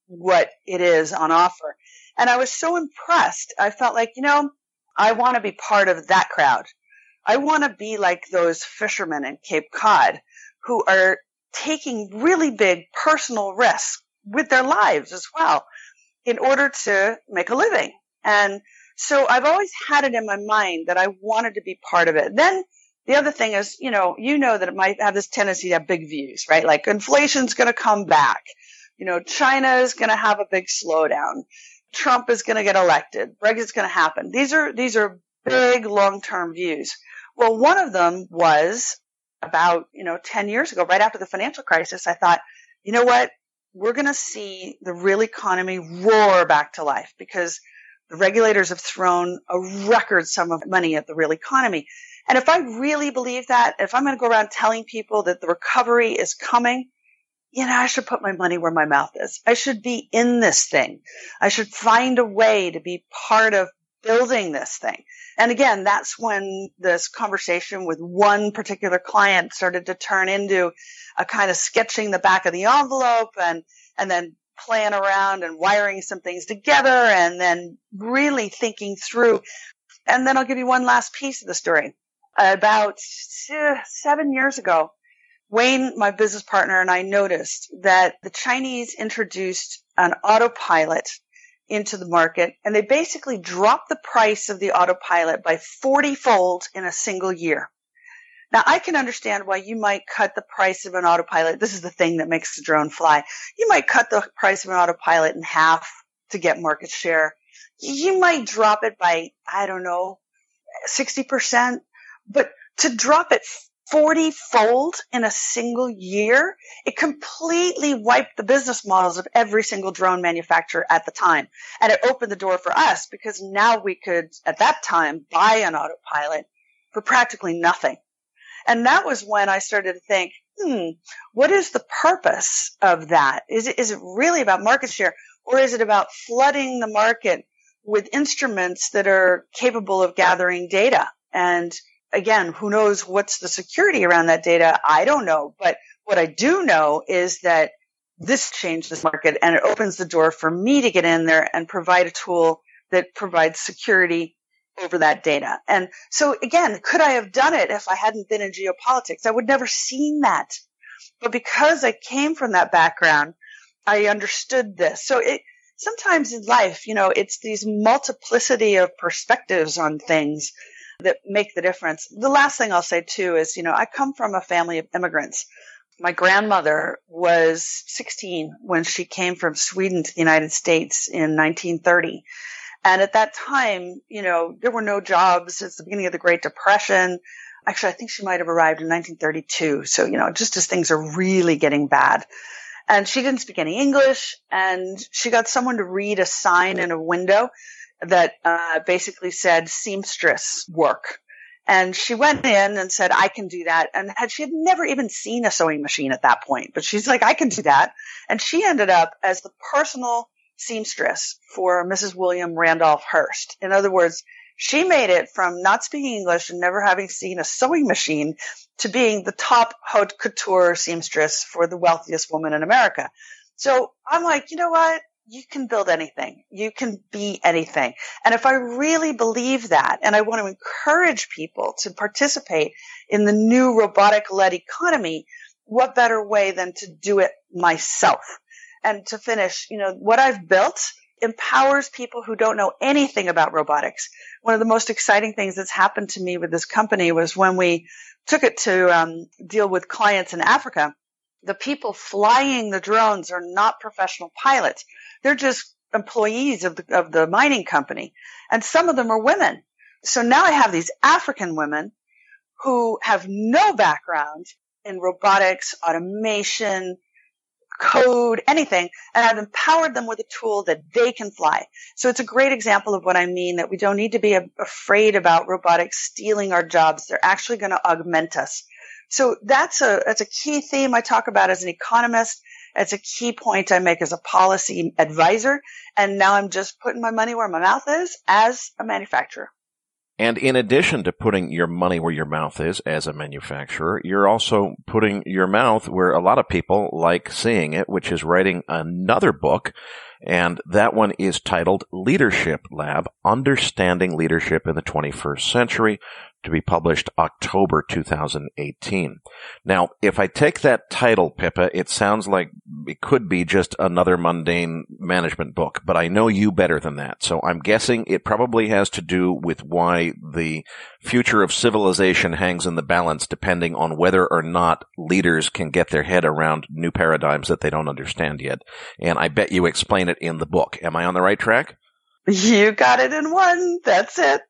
S4: what it is on offer. And I was so impressed. I felt like, you know, I want to be part of that crowd. I want to be like those fishermen in Cape Cod who are taking really big personal risks with their lives as well in order to make a living. And so I've always had it in my mind that I wanted to be part of it. Then the other thing is, you know, you know that it might have this tendency to have big views, right? Like inflation's going to come back. You know, China is going to have a big slowdown. Trump is going to get elected. Brexit's going to happen. These are, these are big long-term views. Well, one of them was about, you know, ten years ago, right after the financial crisis. I thought, you know what? We're going to see the real economy roar back to life because the regulators have thrown a record sum of money at the real economy. And if I really believe that, if I'm going to go around telling people that the recovery is coming, you know, I should put my money where my mouth is. I should be in this thing. I should find a way to be part of building this thing. And again, that's when this conversation with one particular client started to turn into a kind of sketching the back of the envelope and, and then playing around and wiring some things together and then really thinking through. And then I'll give you one last piece of the story. About seven years ago, Wayne, my business partner, and I noticed that the Chinese introduced an autopilot into the market, and they basically dropped the price of the autopilot by forty fold in a single year. Now, I can understand why you might cut the price of an autopilot. This is the thing that makes the drone fly. You might cut the price of an autopilot in half to get market share. You might drop it by, I don't know, sixty percent. But to drop it forty fold in a single year, it completely wiped the business models of every single drone manufacturer at the time. And it opened the door for us because now we could, at that time, buy an autopilot for practically nothing. And that was when I started to think, hmm, what is the purpose of that? Is it, is it really about market share, or is it about flooding the market with instruments that are capable of gathering data? And again, who knows what's the security around that data? I don't know. But what I do know is that this changed this market, and it opens the door for me to get in there and provide a tool that provides security over that data. And so again, could I have done it if I hadn't been in geopolitics? I would never seen that. But because I came from that background, I understood this. So it, sometimes in life, you know, it's these multiplicity of perspectives on things that make the difference. The last thing I'll say too is, you know, I come from a family of immigrants. My grandmother was sixteen when she came from Sweden to the United States in nineteen thirty. And at that time, you know, there were no jobs. It's the beginning of the Great Depression. Actually, I think she might have arrived in nineteen thirty-two. So, you know, just as things are really getting bad. And she didn't speak any English, and she got someone to read a sign in a window that uh, basically said seamstress work. And she went in and said, I can do that. And had, she had never even seen a sewing machine at that point, but she's like, I can do that. And she ended up as the personal seamstress for Missus William Randolph Hearst. In other words, she made it from not speaking English and never having seen a sewing machine to being the top haute couture seamstress for the wealthiest woman in America. So I'm like, you know what? You can build anything. You can be anything. And if I really believe that, and I want to encourage people to participate in the new robotic-led economy, what better way than to do it myself? And to finish, you know, what I've built empowers people who don't know anything about robotics. One of the most exciting things that's happened to me with this company was when we took it to um, deal with clients in Africa. The people flying the drones are not professional pilots. They're just employees of the, of the mining company. And some of them are women. So now I have these African women who have no background in robotics, automation, code, anything, and I've empowered them with a tool that they can fly. So it's a great example of what I mean, that we don't need to be a- afraid about robotics stealing our jobs. They're actually going to augment us. So that's a, that's a key theme I talk about as an economist. It's a key point I make as a policy advisor. And now I'm just putting my money where my mouth is as a manufacturer.
S2: And in addition to putting your money where your mouth is as a manufacturer, you're also putting your mouth where a lot of people like seeing it, which is writing another book. And that one is titled Leadership Lab, Understanding Leadership in the twenty-first Century, to be published October two thousand eighteen. Now, if I take that title, Pippa, it sounds like it could be just another mundane management book, but I know you better than that. So I'm guessing it probably has to do with why the future of civilization hangs in the balance depending on whether or not leaders can get their head around new paradigms that they don't understand yet. And I bet you explain it in the book. Am I on the right track?
S4: You got it in one. That's it.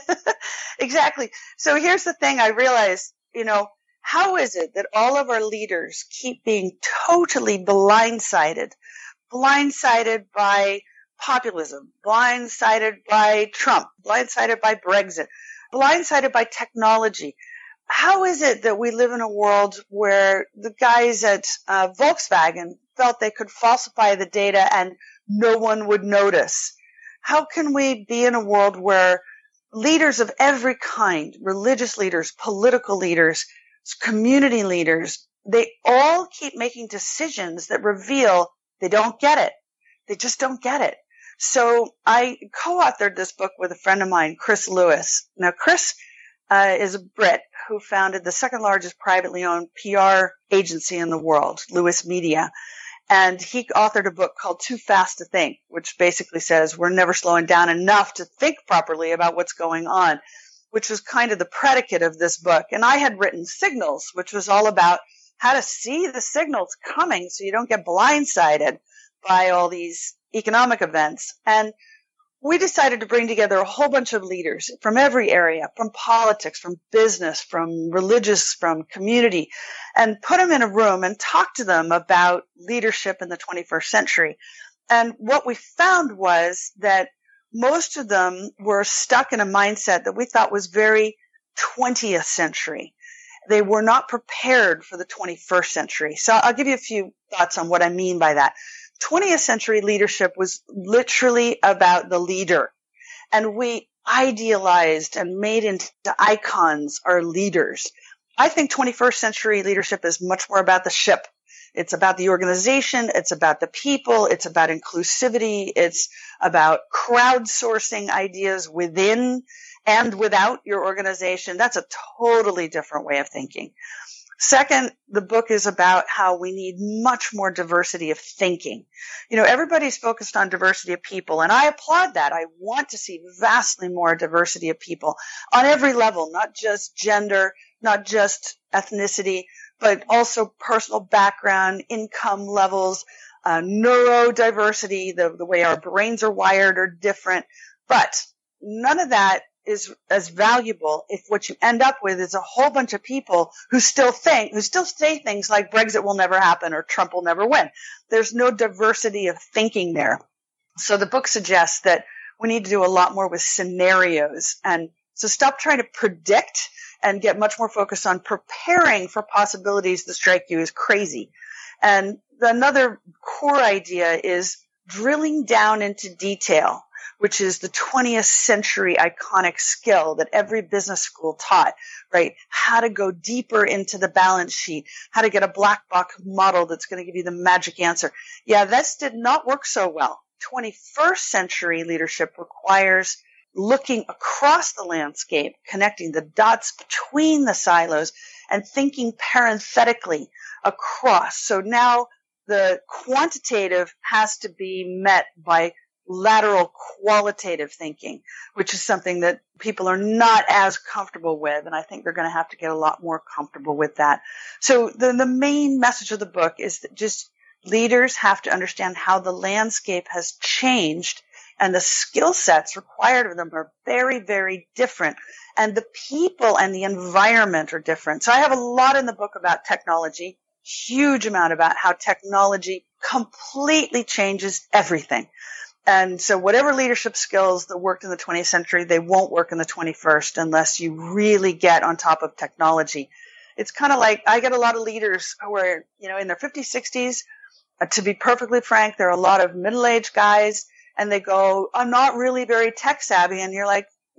S4: Exactly. So here's the thing I realized, you know, how is it that all of our leaders keep being totally blindsided, blindsided by populism, blindsided by Trump, blindsided by Brexit, blindsided by technology? How is it that we live in a world where the guys at uh, Volkswagen felt they could falsify the data and no one would notice? How can we be in a world where leaders of every kind, religious leaders, political leaders, community leaders, they all keep making decisions that reveal they don't get it. They just don't get it. So I co-authored this book with a friend of mine, Chris Lewis. Now, Chris uh, is a Brit who founded the second largest privately owned P R agency in the world, Lewis Media. And he authored a book called Too Fast to Think, which basically says we're never slowing down enough to think properly about what's going on, which was kind of the predicate of this book. And I had written Signals, which was all about how to see the signals coming so you don't get blindsided by all these economic events. And we decided to bring together a whole bunch of leaders from every area, from politics, from business, from religious, from community, and put them in a room and talk to them about leadership in the twenty-first century. And what we found was that most of them were stuck in a mindset that we thought was very twentieth century. They were not prepared for the twenty-first century. So I'll give you a few thoughts on what I mean by that. twentieth century leadership was literally about the leader. And we idealized and made into icons our leaders. I think twenty-first century leadership is much more about the ship. It's about the organization. It's about the people. It's about inclusivity. It's about crowdsourcing ideas within and without your organization. That's a totally different way of thinking. Second, the book is about how we need much more diversity of thinking. You know, everybody's focused on diversity of people, and I applaud that. I want to see vastly more diversity of people on every level, not just gender, not just ethnicity, but also personal background, income levels, uh, neurodiversity, the, the way our brains are wired are different. But none of that is as valuable if what you end up with is a whole bunch of people who still think, who still say things like Brexit will never happen or Trump will never win. There's no diversity of thinking there. So the book suggests that we need to do a lot more with scenarios. And so stop trying to predict and get much more focused on preparing for possibilities that strike you as crazy. And another core idea is drilling down into detail, which is the twentieth century iconic skill that every business school taught, right? How to go deeper into the balance sheet, how to get a black box model that's going to give you the magic answer. Yeah, this did not work so well. twenty-first century leadership requires looking across the landscape, connecting the dots between the silos and thinking parenthetically across. So now the quantitative has to be met by lateral qualitative thinking, which is something that people are not as comfortable with. And I think they're going to have to get a lot more comfortable with that. So the, the main message of the book is that just leaders have to understand how the landscape has changed and the skill sets required of them are very, very different. And the people and the environment are different. So I have a lot in the book about technology, huge amount about how technology completely changes everything. And so whatever leadership skills that worked in the twentieth century, they won't work in the twenty-first unless you really get on top of technology. It's kind of like I get a lot of leaders who are, you know, in their fifties, sixties. Uh, to be perfectly frank, there are a lot of middle-aged guys, and they go, I'm not really very tech savvy. And you're like,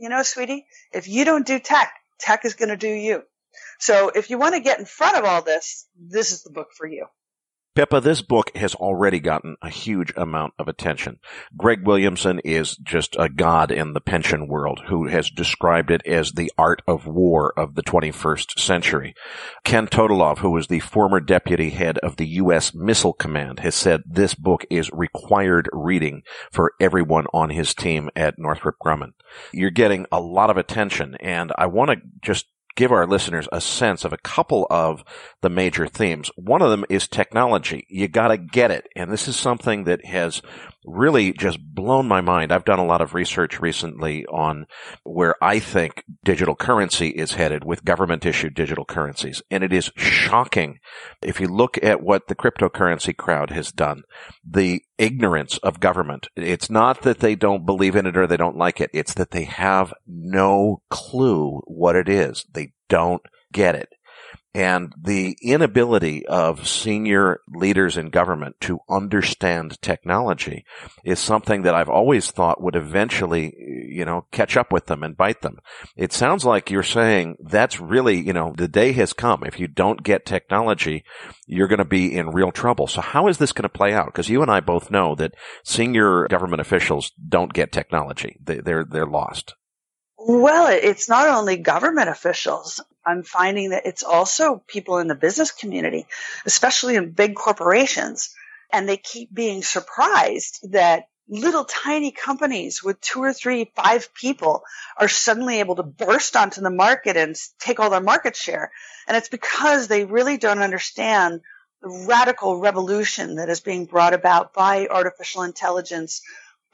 S4: you know, sweetie, if you don't do tech, tech is going to do you. So if you want to get in front of all this, this is the book for you.
S2: Pippa, this book has already gotten a huge amount of attention. Greg Williamson is just a god in the pension world who has described it as the art of war of the twenty-first century. Ken Todolov, who was the former deputy head of the U S Missile Command, has said this book is required reading for everyone on his team at Northrop Grumman. You're getting a lot of attention, and I want to just give our listeners a sense of a couple of the major themes. One of them is technology. You gotta get it. And this is something that has really just blown my mind. I've done a lot of research recently on where I think digital currency is headed with government-issued digital currencies. And it is shocking. If you look at what the cryptocurrency crowd has done, the ignorance of government. It's not that they don't believe in it or they don't like it. It's that they have no clue what it is. They don't get it. And the inability of senior leaders in government to understand technology is something that I've always thought would eventually, you know, catch up with them and bite them. It sounds like you're saying that's really, you know, the day has come. If you don't get technology, you're going to be in real trouble. So how is this going to play out? Because you and I both know that senior government officials don't get technology. They, they're, they're lost.
S4: Well, it's not only government officials. I'm finding that it's also people in the business community, especially in big corporations. And they keep being surprised that little tiny companies with two or three, five people are suddenly able to burst onto the market and take all their market share. And it's because they really don't understand the radical revolution that is being brought about by artificial intelligence,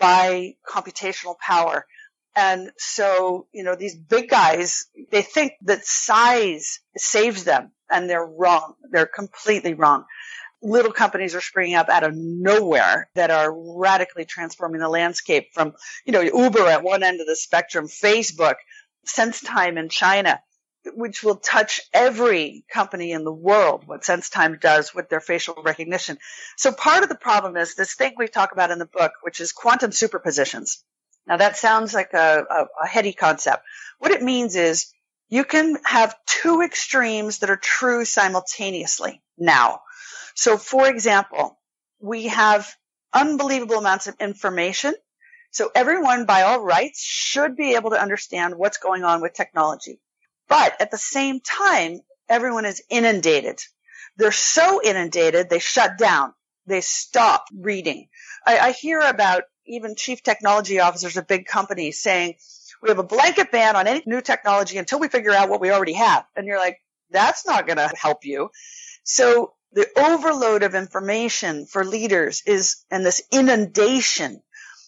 S4: by computational power. And so, you know, these big guys, they think that size saves them, and they're wrong. They're completely wrong. Little companies are springing up out of nowhere that are radically transforming the landscape from, you know, Uber at one end of the spectrum, Facebook, SenseTime in China, which will touch every company in the world, what SenseTime does with their facial recognition. So part of the problem is this thing we talk about in the book, which is quantum superpositions. Now, that sounds like a, a, a heady concept. What it means is you can have two extremes that are true simultaneously now. So, for example, we have unbelievable amounts of information. So everyone, by all rights, should be able to understand what's going on with technology. But at the same time, everyone is inundated. They're so inundated, they shut down. They stop reading. I, I hear about even chief technology officers of big companies saying, we have a blanket ban on any new technology until we figure out what we already have. And you're like, that's not going to help you. So the overload of information for leaders is, and this inundation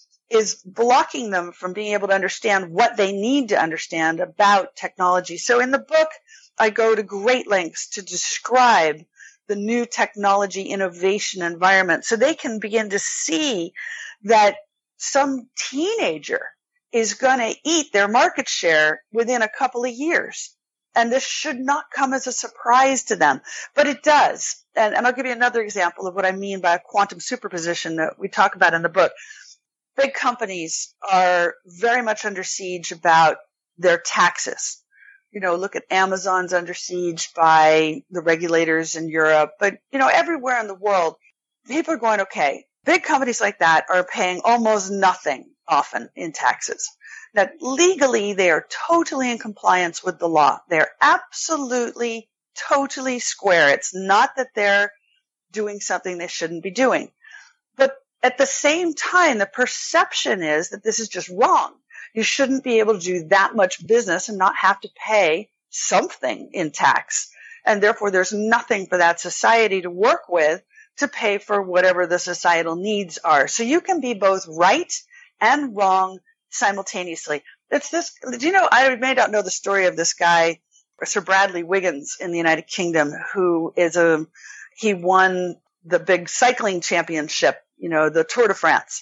S4: is blocking them from being able to understand what they need to understand about technology. So in the book, I go to great lengths to describe the new technology innovation environment so they can begin to see that some teenager is going to eat their market share within a couple of years. And this should not come as a surprise to them, but it does. And, and I'll give you another example of what I mean by a quantum superposition that we talk about in the book. Big companies are very much under siege about their taxes. You know, look at Amazon's under siege by the regulators in Europe, but, you know, everywhere in the world, people are going, okay, big companies like that are paying almost nothing often in taxes. Now, legally, they are totally in compliance with the law. They're absolutely, totally square. It's not that they're doing something they shouldn't be doing. But at the same time, the perception is that this is just wrong. You shouldn't be able to do that much business and not have to pay something in tax. And therefore, there's nothing for that society to work with to pay for whatever the societal needs are. So you can be both right and wrong simultaneously. It's this, do you know, I may not know the story of this guy, Sir Bradley Wiggins in the United Kingdom, who is a, he won the big cycling championship, you know, the Tour de France.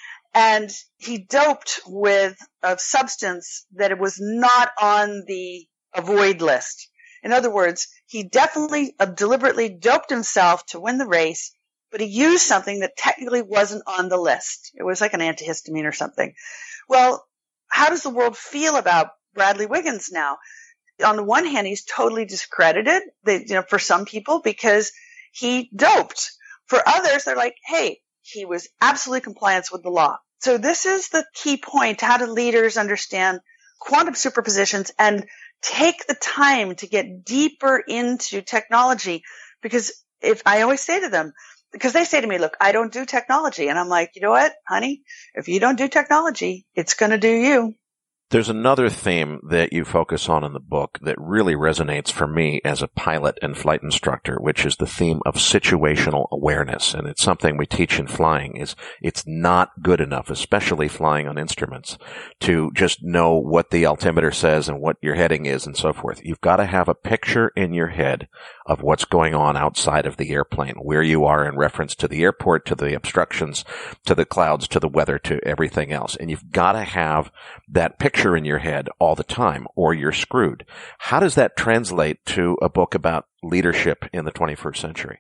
S4: And he doped with a substance that it was not on the avoid list. In other words, he definitely uh, deliberately doped himself to win the race, but he used something that technically wasn't on the list. It was like an antihistamine or something. Well, how does the world feel about Bradley Wiggins now? On the one hand, he's totally discredited, they, you know, for some people because he doped. For others, they're like, hey, he was absolutely compliant with the law. So this is the key point. How do leaders understand quantum superpositions and take the time to get deeper into technology? Because if I always say to them, because they say to me, look, I don't do technology. And I'm like, you know what, honey, if you don't do technology, it's going to do you.
S2: There's another theme that you focus on in the book that really resonates for me as a pilot and flight instructor, which is the theme of situational awareness. And it's something we teach in flying is it's not good enough, especially flying on instruments, to just know what the altimeter says and what your heading is and so forth. You've got to have a picture in your head of what's going on outside of the airplane, where you are in reference to the airport, to the obstructions, to the clouds, to the weather, to everything else. And you've got to have that picture in your head all the time or you're screwed. How does that translate to a book about leadership in the twenty-first century?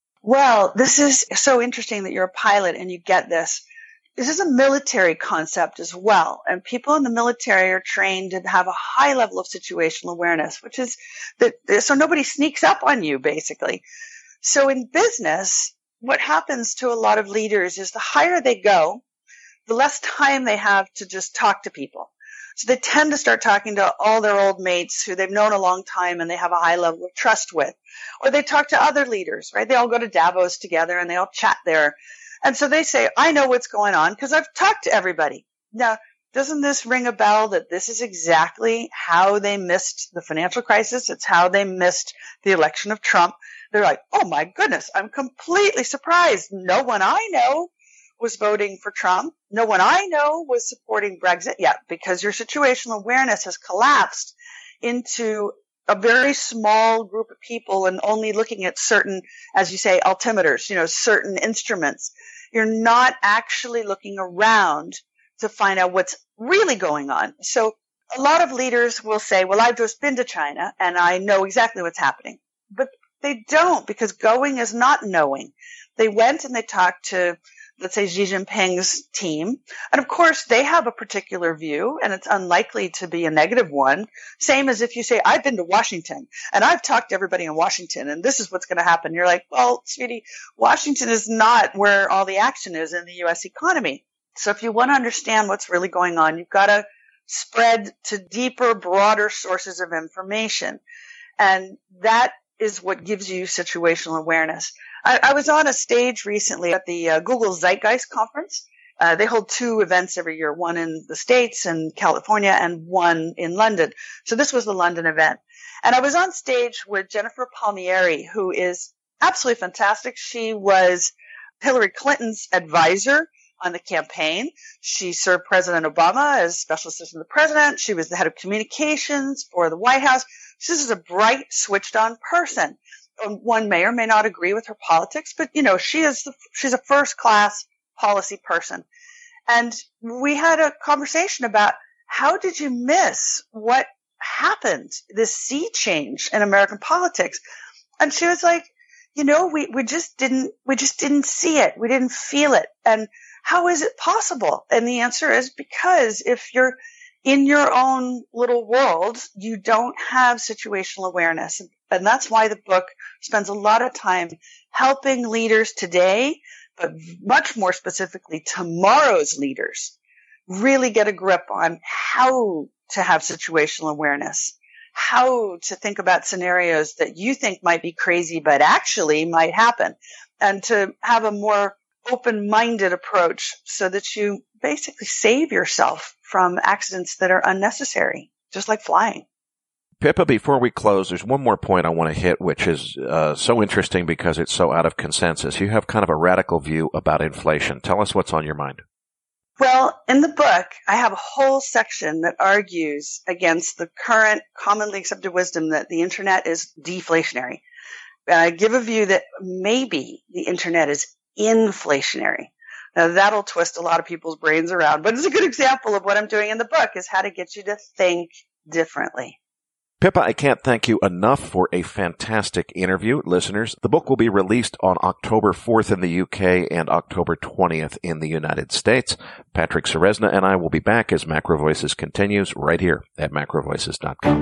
S4: Well, this is so interesting that you're a pilot and you get this. This is a military concept as well. And people in the military are trained to have a high level of situational awareness, which is that so nobody sneaks up on you, basically. So in business, what happens to a lot of leaders is the higher they go, the less time they have to just talk to people. So they tend to start talking to all their old mates who they've known a long time and they have a high level of trust with. Or they talk to other leaders, right? They all go to Davos together and they all chat there. And so they say, I know what's going on because I've talked to everybody. Now, doesn't this ring a bell that this is exactly how they missed the financial crisis? It's how they missed the election of Trump. They're like, oh my goodness, I'm completely surprised. No one I know was voting for Trump. No one I know was supporting Brexit yet because your situational awareness has collapsed into a very small group of people and only looking at certain, as you say, altimeters, you know, certain instruments. You're not actually looking around to find out what's really going on. So a lot of leaders will say, well, I've just been to China and I know exactly what's happening. But they don't, because going is not knowing. They went and they talked to, let's say, Xi Jinping's team. And of course, they have a particular view, and it's unlikely to be a negative one. Same as if you say, I've been to Washington, and I've talked to everybody in Washington, and this is what's going to happen. You're like, well, sweetie, Washington is not where all the action is in the U S economy. So if you want to understand what's really going on, you've got to spread to deeper, broader sources of information. And that is what gives you situational awareness. I, I was on a stage recently at the uh, Google Zeitgeist conference. Uh, they hold two events every year, one in the States and California and one in London. So this was the London event. And I was on stage with Jennifer Palmieri, who is absolutely fantastic. She was Hillary Clinton's advisor on the campaign. She served President Obama as special assistant to the president. She was the head of communications for the White House. This is a bright, switched-on person. One may or may not agree with her politics, but, you know, she is the, she's a first-class policy person. And we had a conversation about how did you miss what happened, this sea change in American politics? And she was like, you know, we, we just didn't, we just didn't see it. We didn't feel it. And how is it possible? And the answer is because if you're in your own little world, you don't have situational awareness. And that's why the book spends a lot of time helping leaders today, but much more specifically tomorrow's leaders, really get a grip on how to have situational awareness, how to think about scenarios that you think might be crazy, but actually might happen, and to have a more open-minded approach so that you basically save yourself from accidents that are unnecessary, just like flying.
S2: Pippa, before we close, there's one more point I want to hit, which is uh, so interesting because it's so out of consensus. You have kind of a radical view about inflation. Tell us what's on your mind.
S4: Well, in the book, I have a whole section that argues against the current commonly accepted wisdom that the internet is deflationary. And I give a view that maybe the internet is inflationary. Now, that'll twist a lot of people's brains around, but it's a good example of what I'm doing in the book, is how to get you to think differently.
S2: Pippa, I can't thank you enough for a fantastic interview. Listeners, the book will be released on October fourth in the U K and October twentieth in the United States. Patrick Ceresna and I will be back as Macro Voices continues right here at macro voices dot com.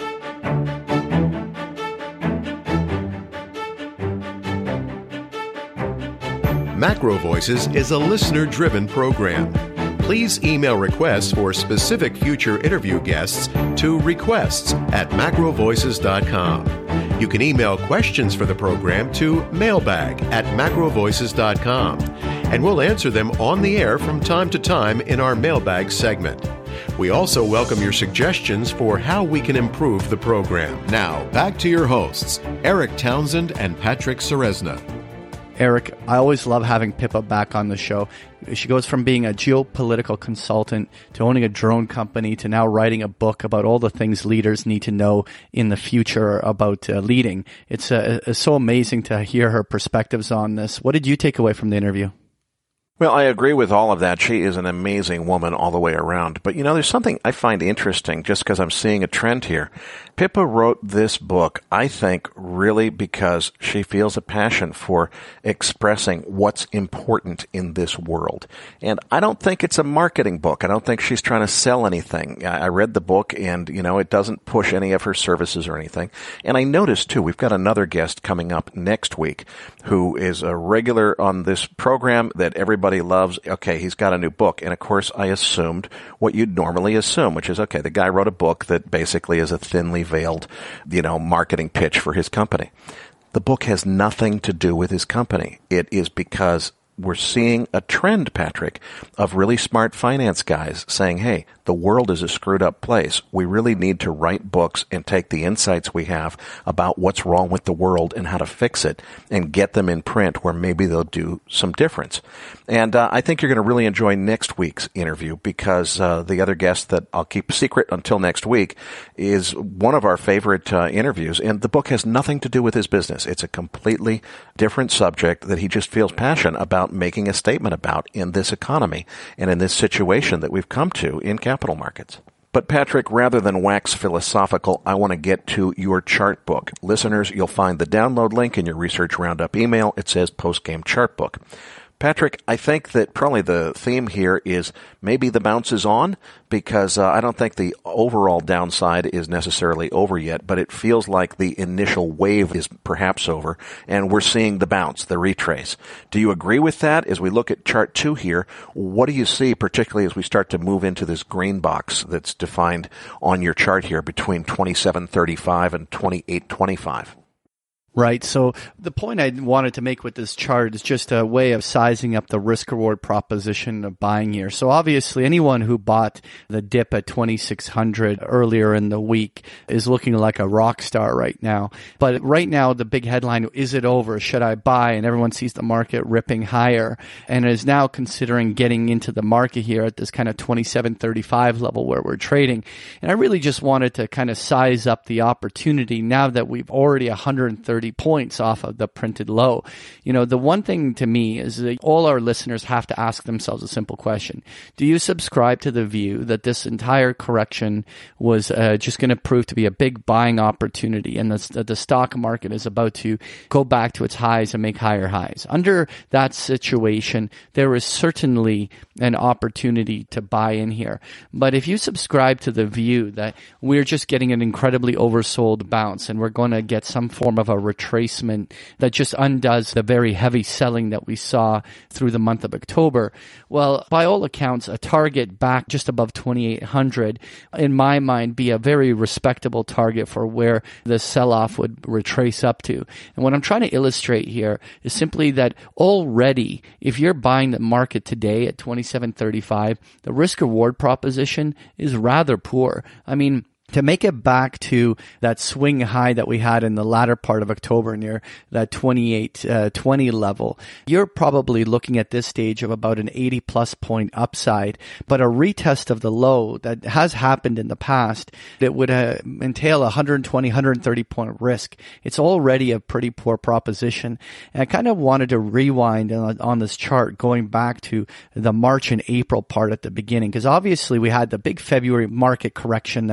S1: Macro Voices is a listener-driven program. Please email requests for specific future interview guests to requests at macro voices dot com. You can email questions for the program to mailbag at macro voices dot com, and we'll answer them on the air from time to time in our mailbag segment. We also welcome your suggestions for how we can improve the program. Now, back to your hosts, Eric Townsend and Patrick Ceresna.
S3: Eric, I always love having Pippa back on the show. She goes from being a geopolitical consultant to owning a drone company to now writing a book about all the things leaders need to know in the future about uh, leading. It's, uh, it's so amazing to hear her perspectives on this. What did you take away from the interview?
S2: Well, I agree with all of that. She is an amazing woman all the way around. But, you know, there's something I find interesting just because I'm seeing a trend here. Pippa wrote this book, I think, really because she feels a passion for expressing what's important in this world. And I don't think it's a marketing book. I don't think she's trying to sell anything. I read the book and, you know, it doesn't push any of her services or anything. And I noticed, too, we've got another guest coming up next week who is a regular on this program that everybody loves. Okay, he's got a new book. And of course, I assumed what you'd normally assume, which is, okay, the guy wrote a book that basically is a thinly veiled, you know, marketing pitch for his company. The book has nothing to do with his company. It is because we're seeing a trend, Patrick, of really smart finance guys saying, hey, the world is a screwed up place. We really need to write books and take the insights we have about what's wrong with the world and how to fix it and get them in print where maybe they'll do some difference. And uh, I think you're going to really enjoy next week's interview because uh, the other guest that I'll keep secret until next week is one of our favorite uh, interviews. And the book has nothing to do with his business. It's a completely different subject that he just feels passionate about making a statement about in this economy and in this situation that we've come to in capital markets. But Patrick, rather than wax philosophical, I want to get to your chart book. Listeners, you'll find the download link in your Research Roundup email. It says Postgame Chart Book. Patrick, I think that probably the theme here is maybe the bounce is on because uh, I don't think the overall downside is necessarily over yet, but it feels like the initial wave is perhaps over, and we're seeing the bounce, the retrace. Do you agree with that? As we look at chart two here, what do you see, particularly as we start to move into this green box that's defined on your chart here between twenty-seven thirty-five and twenty-eight twenty-five?
S3: Right. So the point I wanted to make with this chart is just a way of sizing up the risk-reward proposition of buying here. So obviously anyone who bought the dip at twenty-six hundred earlier in the week is looking like a rock star right now. But right now the big headline, is it over? Should I buy? And everyone sees the market ripping higher and is now considering getting into the market here at this kind of twenty-seven thirty-five level where we're trading. And I really just wanted to kind of size up the opportunity now that we've already one hundred thirty points off of the printed low. You know, the one thing to me is that all our listeners have to ask themselves a simple question. Do you subscribe to the view that this entire correction was uh, just going to prove to be a big buying opportunity and the, the stock market is about to go back to its highs and make higher highs? Under that situation, there is certainly an opportunity to buy in here. But if you subscribe to the view that we're just getting an incredibly oversold bounce and we're going to get some form of a retracement that just undoes the very heavy selling that we saw through the month of October, well, by all accounts, a target back just above twenty-eight hundred, in my mind, be a very respectable target for where the sell-off would retrace up to. And what I'm trying to illustrate here is simply that already, if you're buying the market today at twenty-seven thirty-five, the risk-reward proposition is rather poor. I mean, to make it back to that swing high that we had in the latter part of October near that twenty-eight twenty level, you're probably looking at this stage of about an eighty plus point upside. But a retest of the low that has happened in the past, it would uh, entail a one twenty, one thirty point risk. It's already a pretty poor proposition. And I kind of wanted to rewind on, on this chart going back to the March and April part at the beginning, because obviously we had the big February market correction that happened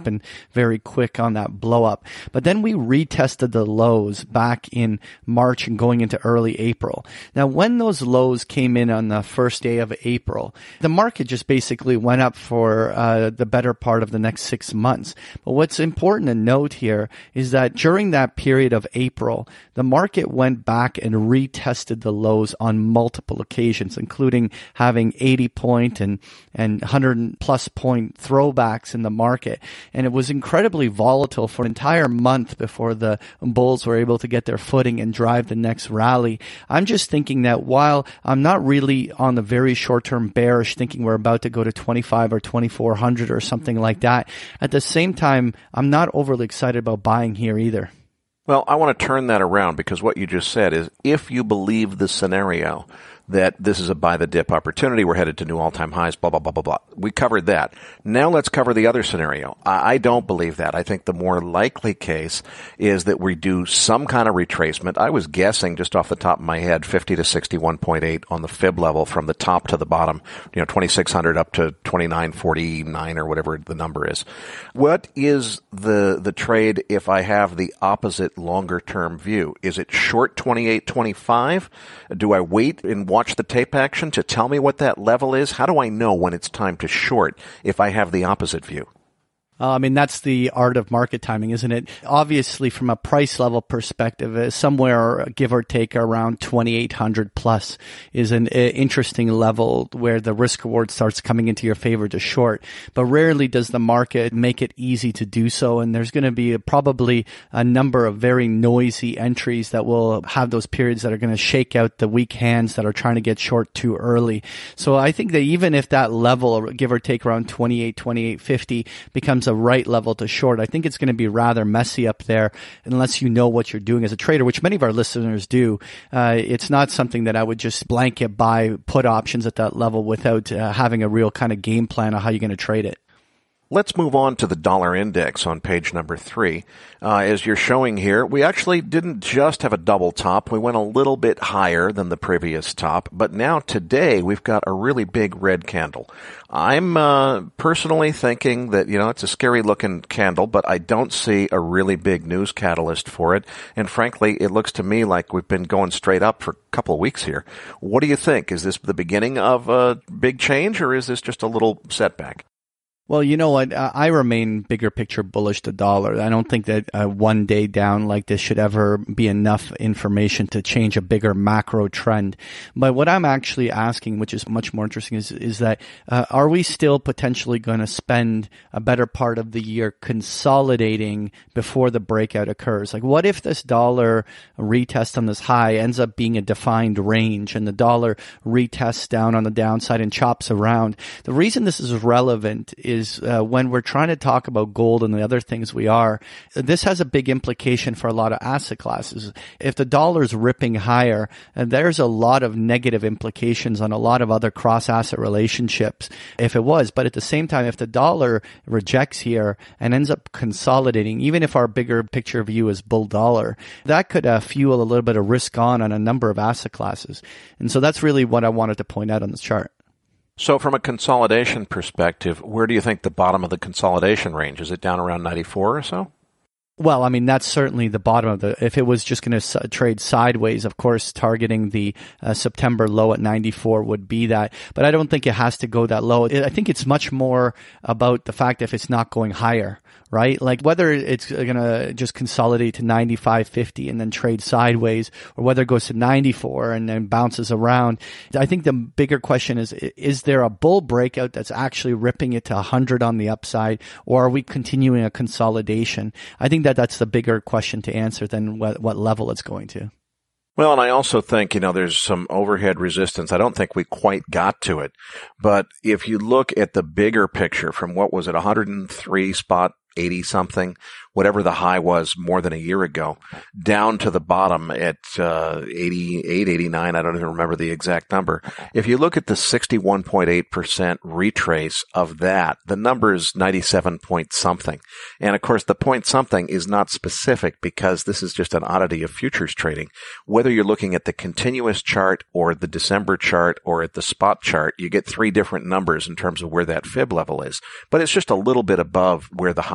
S3: happened very quick on that blow up. But then we retested the lows back in March and going into early April. Now, when those lows came in on the first day of April, the market just basically went up for uh, the better part of the next six months. But what's important to note here is that during that period of April, the market went back and retested the lows on multiple occasions, including having eighty point and, and one hundred plus point throwbacks in the market. And it was incredibly volatile for an entire month before the bulls were able to get their footing and drive the next rally. I'm just thinking that while I'm not really on the very short-term bearish, thinking we're about to go to twenty-five or twenty-four hundred or something like that, at the same time, I'm not overly excited about buying here either.
S2: Well, I want to turn that around because what you just said is if you believe the scenario that this is a buy the dip opportunity, we're headed to new all-time highs, blah, blah, blah, blah, blah. We covered that. Now let's cover the other scenario. I, I don't believe that. I think the more likely case is that we do some kind of retracement. I was guessing just off the top of my head, fifty to sixty-one point eight on the fib level from the top to the bottom, you know, twenty-six hundred up to twenty-nine forty-nine or whatever the number is. What is the, the trade if I have the opposite longer term view? Is it short twenty-eight twenty-five? Do I wait and watch the tape action to tell me what that level is? How do I know when it's time to short if I have the opposite view?
S3: Uh, I mean, that's the art of market timing, isn't it? Obviously, from a price level perspective, uh, somewhere give or take around twenty-eight hundred plus is an uh, interesting level where the risk reward starts coming into your favor to short. But rarely does the market make it easy to do so. And there's going to be a, probably a number of very noisy entries that will have those periods that are going to shake out the weak hands that are trying to get short too early. So I think that even if that level, give or take around twenty-eight, twenty-eight fifty becomes a right level to short, I think it's going to be rather messy up there unless you know what you're doing as a trader, which many of our listeners do. Uh, it's not something that I would just blanket buy put options at that level without uh, having a real kind of game plan on how you're going to trade it.
S2: Let's move on to the dollar index on page number three. Uh, as you're showing here, we actually didn't just have a double top. We went a little bit higher than the previous top, but now today we've got a really big red candle. I'm uh, personally thinking that, you know, it's a scary looking candle, but I don't see a really big news catalyst for it. And frankly, it looks to me like we've been going straight up for a couple of weeks here. What do you think? Is this the beginning of a big change, or is this just a little setback?
S3: Well, you know what? I remain bigger picture bullish the dollar. I don't think that uh, one day down like this should ever be enough information to change a bigger macro trend. But what I'm actually asking, which is much more interesting, is, is that uh, are we still potentially going to spend a better part of the year consolidating before the breakout occurs? Like, what if this dollar retest on this high ends up being a defined range and the dollar retests down on the downside and chops around? The reason this is relevant is is uh, when we're trying to talk about gold and the other things we are, this has a big implication for a lot of asset classes. If the dollar's ripping higher, and there's a lot of negative implications on a lot of other cross-asset relationships if it was. But at the same time, if the dollar rejects here and ends up consolidating, even if our bigger picture view is bull dollar, that could uh, fuel a little bit of risk on on a number of asset classes. And so that's really what I wanted to point out on this chart.
S2: So from a consolidation perspective, where do you think the bottom of the consolidation range? Is it down around ninety-four or so?
S3: Well, I mean, that's certainly the bottom of the, if it was just going to s- trade sideways, of course, targeting the uh, September low at ninety-four would be that. But I don't think it has to go that low. It, I think it's much more about the fact if it's not going higher, right? Like whether it's going to just consolidate to ninety-five fifty and then trade sideways, or whether it goes to ninety-four and then bounces around. I think the bigger question is, is there a bull breakout that's actually ripping it to one hundred on the upside, or are we continuing a consolidation? I think that that's the bigger question to answer than what, what level it's going to.
S2: Well, and I also think, you know, there's some overhead resistance. I don't think we quite got to it. But if you look at the bigger picture from what was it, one hundred three spot eighty something, whatever the high was more than a year ago, down to the bottom at uh, eighty-eight, eighty-nine, I don't even remember the exact number. If you look at the sixty-one point eight percent retrace of that, the number is ninety-seven point something. And of course, the point something is not specific because this is just an oddity of futures trading. Whether you're looking at the continuous chart or the December chart or at the spot chart, you get three different numbers in terms of where that fib level is. But it's just a little bit above where the high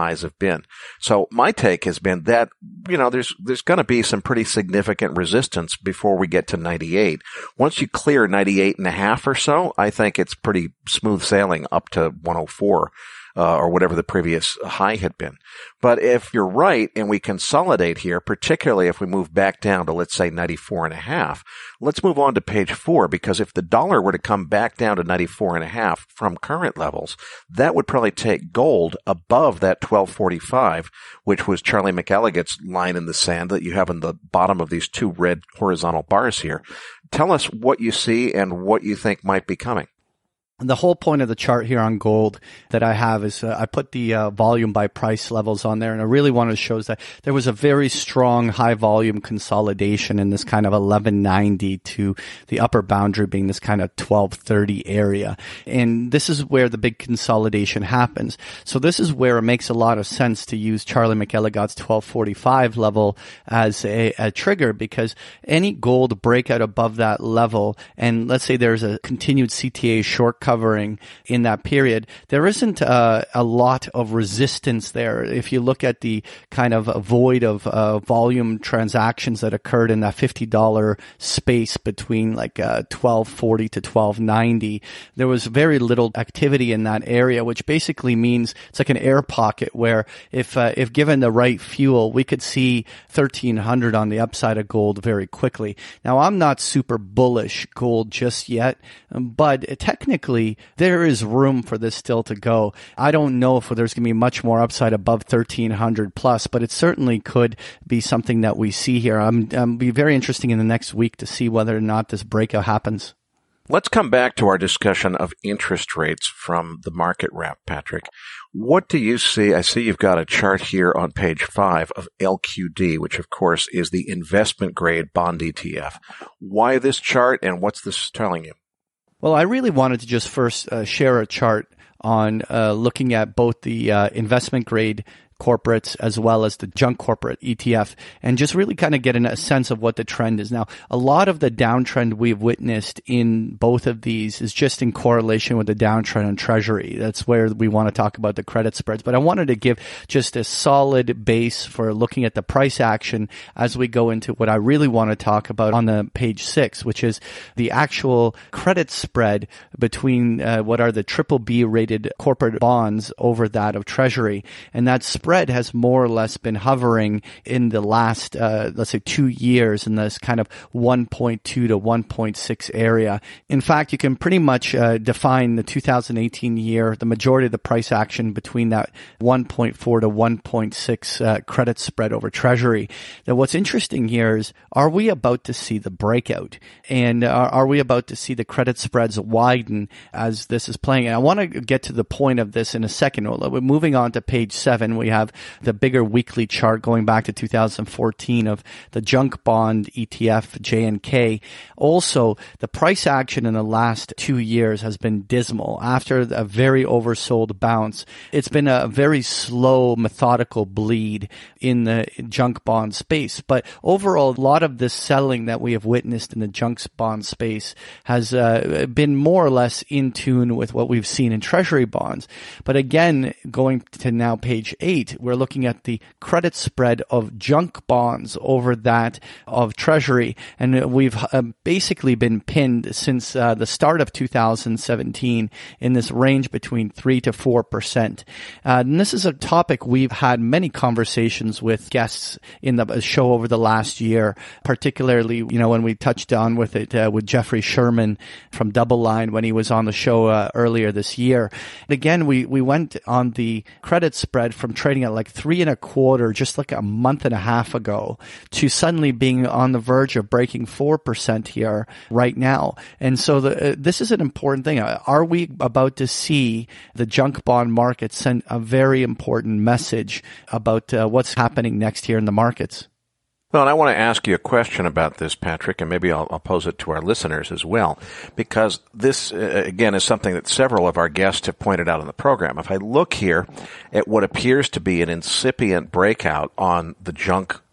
S2: highs have been. So my take has been that, you know, there's, there's going to be some pretty significant resistance before we get to ninety-eight. Once you clear ninety-eight and a half or so, I think it's pretty smooth sailing up to one oh four. Uh, or whatever the previous high had been. But if you're right and we consolidate here, particularly if we move back down to, let's say, ninety-four and a half, let's move on to page four, because if the dollar were to come back down to ninety-four and a half from current levels, that would probably take gold above that twelve forty-five, which was Charlie McElligot's line in the sand that you have in the bottom of these two red horizontal bars here. Tell us what you see and what you think might be coming.
S3: The whole point of the chart here on gold that I have is uh, I put the uh, volume by price levels on there, and I really wanted to show that there was a very strong high volume consolidation in this kind of eleven ninety to the upper boundary being this kind of twelve thirty area. And this is where the big consolidation happens. So this is where it makes a lot of sense to use Charlie McElligot's twelve forty-five level as a, a trigger, because any gold breakout above that level, and let's say there's a continued C T A short covering in that period, there isn't uh, a lot of resistance there. If you look at the kind of void of uh, volume transactions that occurred in that fifty dollars space between like uh, twelve forty to twelve ninety, there was very little activity in that area, which basically means it's like an air pocket where if uh, if given the right fuel, we could see thirteen hundred on the upside of gold very quickly. Now, I'm not super bullish gold just yet, but technically there is room for this still to go. I don't know if there's going to be much more upside above thirteen hundred plus, but it certainly could be something that we see here. I'm, I'm be very interesting in the next week to see whether or not this breakout happens.
S2: Let's come back to our discussion of interest rates from the market wrap, Patrick. What do you see? I see you've got a chart here on page five of L Q D, which of course is the investment grade bond E T F. Why this chart, and what's this telling you?
S3: Well, I really wanted to just first uh, share a chart on uh, looking at both the uh, investment grade corporates as well as the junk corporate E T F, and just really kind of getting a sense of what the trend is. Now, a lot of the downtrend we've witnessed in both of these is just in correlation with the downtrend in Treasury. That's where we want to talk about the credit spreads. But I wanted to give just a solid base for looking at the price action as we go into what I really want to talk about on the page six, which is the actual credit spread between uh, what are the triple B rated corporate bonds over that of Treasury. And that spread Spread has more or less been hovering in the last, uh, let's say, two years in this kind of one point two to one point six area. In fact, you can pretty much uh, define the two thousand eighteen year, the majority of the price action between that one point four to one point six uh, credit spread over Treasury. Now, what's interesting here is, are we about to see the breakout? And are, are we about to see the credit spreads widen as this is playing? And I want to get to the point of this in a second. We're moving on to page seven. We have the bigger weekly chart going back to two thousand fourteen of the junk bond E T F J N K. Also, the price action in the last two years has been dismal. After a very oversold bounce, it's been a very slow, methodical bleed in the junk bond space. But overall, a lot of this selling that we have witnessed in the junk bond space has uh, been more or less in tune with what we've seen in Treasury bonds. But again, going to now page eight, we're looking at the credit spread of junk bonds over that of Treasury. And we've uh, basically been pinned since uh, the start of two thousand seventeen in this range between three to four percent. Uh, and this is a topic we've had many conversations with guests in the show over the last year, particularly, you know, when we touched on with it uh, with Jeffrey Sherman from Double Line when he was on the show uh, earlier this year. Again, we, we went on the credit spread from trading at like three and a quarter just like a month and a half ago to suddenly being on the verge of breaking four percent here right now. And so the, uh, this is an important thing. Are we about to see the junk bond market send a very important message about uh, what's happening next here in the markets?
S2: Well, and I want to ask you a question about this, Patrick, and maybe I'll, I'll pose it to our listeners as well, because this, uh, again, is something that several of our guests have pointed out in the program. If I look here at what appears to be an incipient breakout on the junk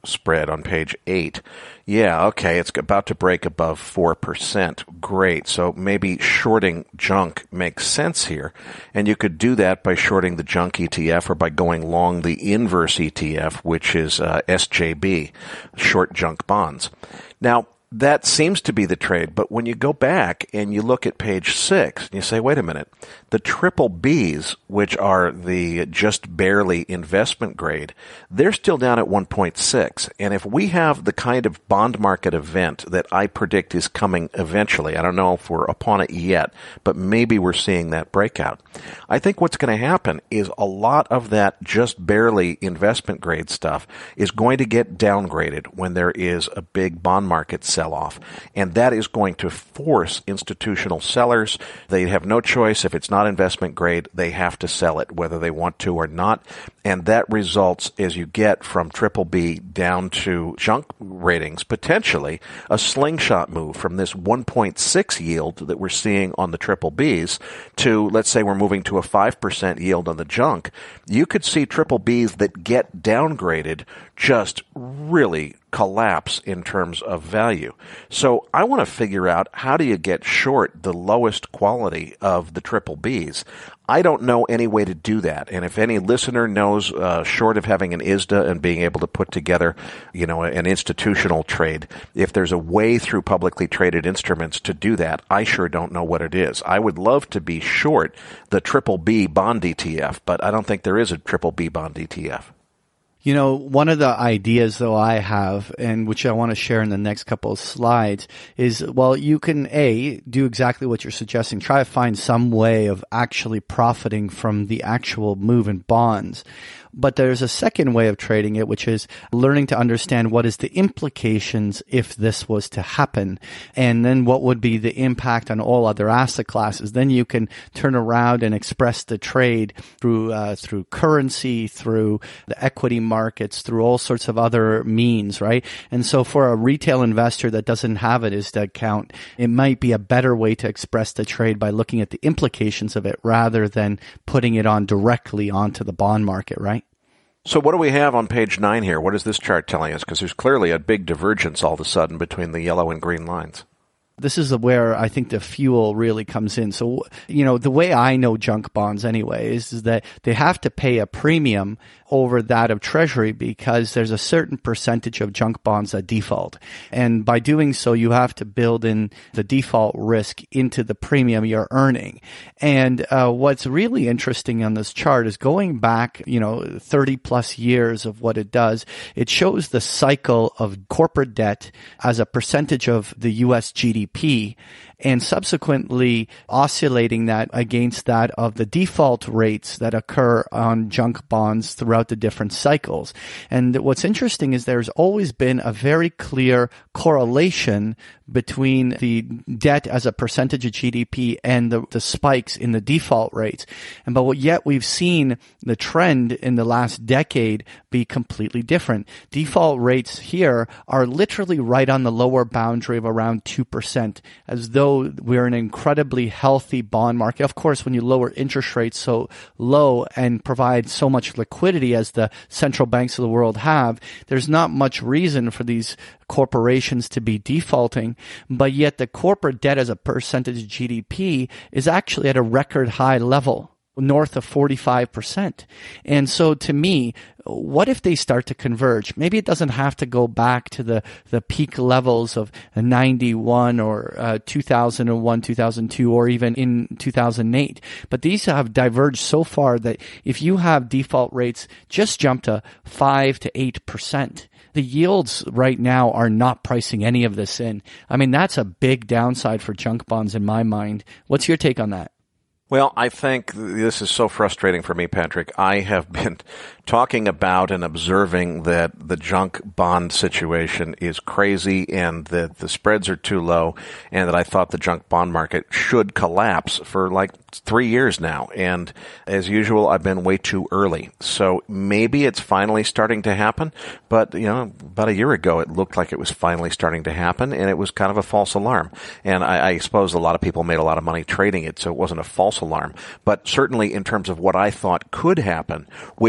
S2: spread on page eight. Yeah, okay, it's about to break above four percent. Great. So maybe shorting junk makes sense here. And you could do that by shorting the junk E T F or by going long the inverse E T F, which is uh, S J B, short junk bonds. Now, that seems to be the trade, but when you go back and you look at page six, and you say, wait a minute, the triple Bs, which are the just barely investment grade, they're still down at one point six. And if we have the kind of bond market event that I predict is coming eventually, I don't know if we're upon it yet, but maybe we're seeing that breakout. I think what's going to happen is a lot of that just barely investment grade stuff is going to get downgraded when there is a big bond market sell-off. And that is going to force institutional sellers. They have no choice. If it's not investment grade, they have to sell it, whether they want to or not. And that results, as you get from triple B down to junk ratings, potentially a slingshot move from this one point six yield that we're seeing on the triple Bs to, let's say we're moving to a five percent yield on the junk. You could see triple Bs that get downgraded just really collapse in terms of value. So I want to figure out, how do you get short the lowest quality of the triple Bs? I don't know any way to do that. And if any listener knows, uh, short of having an I S D A and being able to put together, you know, an institutional trade, if there's a way through publicly traded instruments to do that, I sure don't know what it is. I would love to be short the triple B bond E T F, but I don't think there is a triple B bond E T F.
S3: You know, one of the ideas, though, I have, and which I want to share in the next couple of slides, is, well, you can, A, do exactly what you're suggesting. Try to find some way of actually profiting from the actual move in bonds. But there's a second way of trading it, which is learning to understand what is the implications if this was to happen, and then what would be the impact on all other asset classes. Then you can turn around and express the trade through uh, through currency, through the equity markets, through all sorts of other means, right? And so for a retail investor that doesn't have it as the account, it might be a better way to express the trade by looking at the implications of it rather than putting it on directly onto the bond market, right?
S2: So what do we have on page nine here? What is this chart telling us? Because there's clearly a big divergence all of a sudden between the yellow and green lines.
S3: This is where I think the fuel really comes in. So, you know, the way I know junk bonds anyway is, is that they have to pay a premium over that of Treasury because there's a certain percentage of junk bonds that default. And by doing so, you have to build in the default risk into the premium you're earning. And uh, what's really interesting on this chart is going back, you know, thirty plus years of what it does. It shows the cycle of corporate debt as a percentage of the U S G D P, and subsequently oscillating that against that of the default rates that occur on junk bonds throughout the different cycles. And what's interesting is there's always been a very clear correlation between the debt as a percentage of G D P and the, the spikes in the default rates. And but what, yet we've seen the trend in the last decade be completely different. Default rates here are literally right on the lower boundary of around two percent, as though we're an incredibly healthy bond market. Of course, when you lower interest rates so low and provide so much liquidity as the central banks of the world have, there's not much reason for these corporations to be defaulting, but yet the corporate debt as a percentage of G D P is actually at a record high level, north of forty-five percent. And so to me, what if they start to converge? Maybe it doesn't have to go back to the, the peak levels of ninety-one or uh, two thousand one, two thousand two, or even in two thousand eight. But these have diverged so far that if you have default rates just jump to five to eight percent, the yields right now are not pricing any of this in. I mean, that's a big downside for junk bonds in my mind. What's your take on that?
S2: Well, I think this is so frustrating for me, Patrick. I have been talking about and observing that the junk bond situation is crazy and that the spreads are too low and that I thought the junk bond market should collapse for like three years now. And as usual, I've been way too early. So maybe it's finally starting to happen. But, you know, about a year ago, it looked like it was finally starting to happen, and it was kind of a false alarm. And I, I suppose a lot of people made a lot of money trading it, so it wasn't a false alarm. But certainly in terms of what I thought could happen, which is a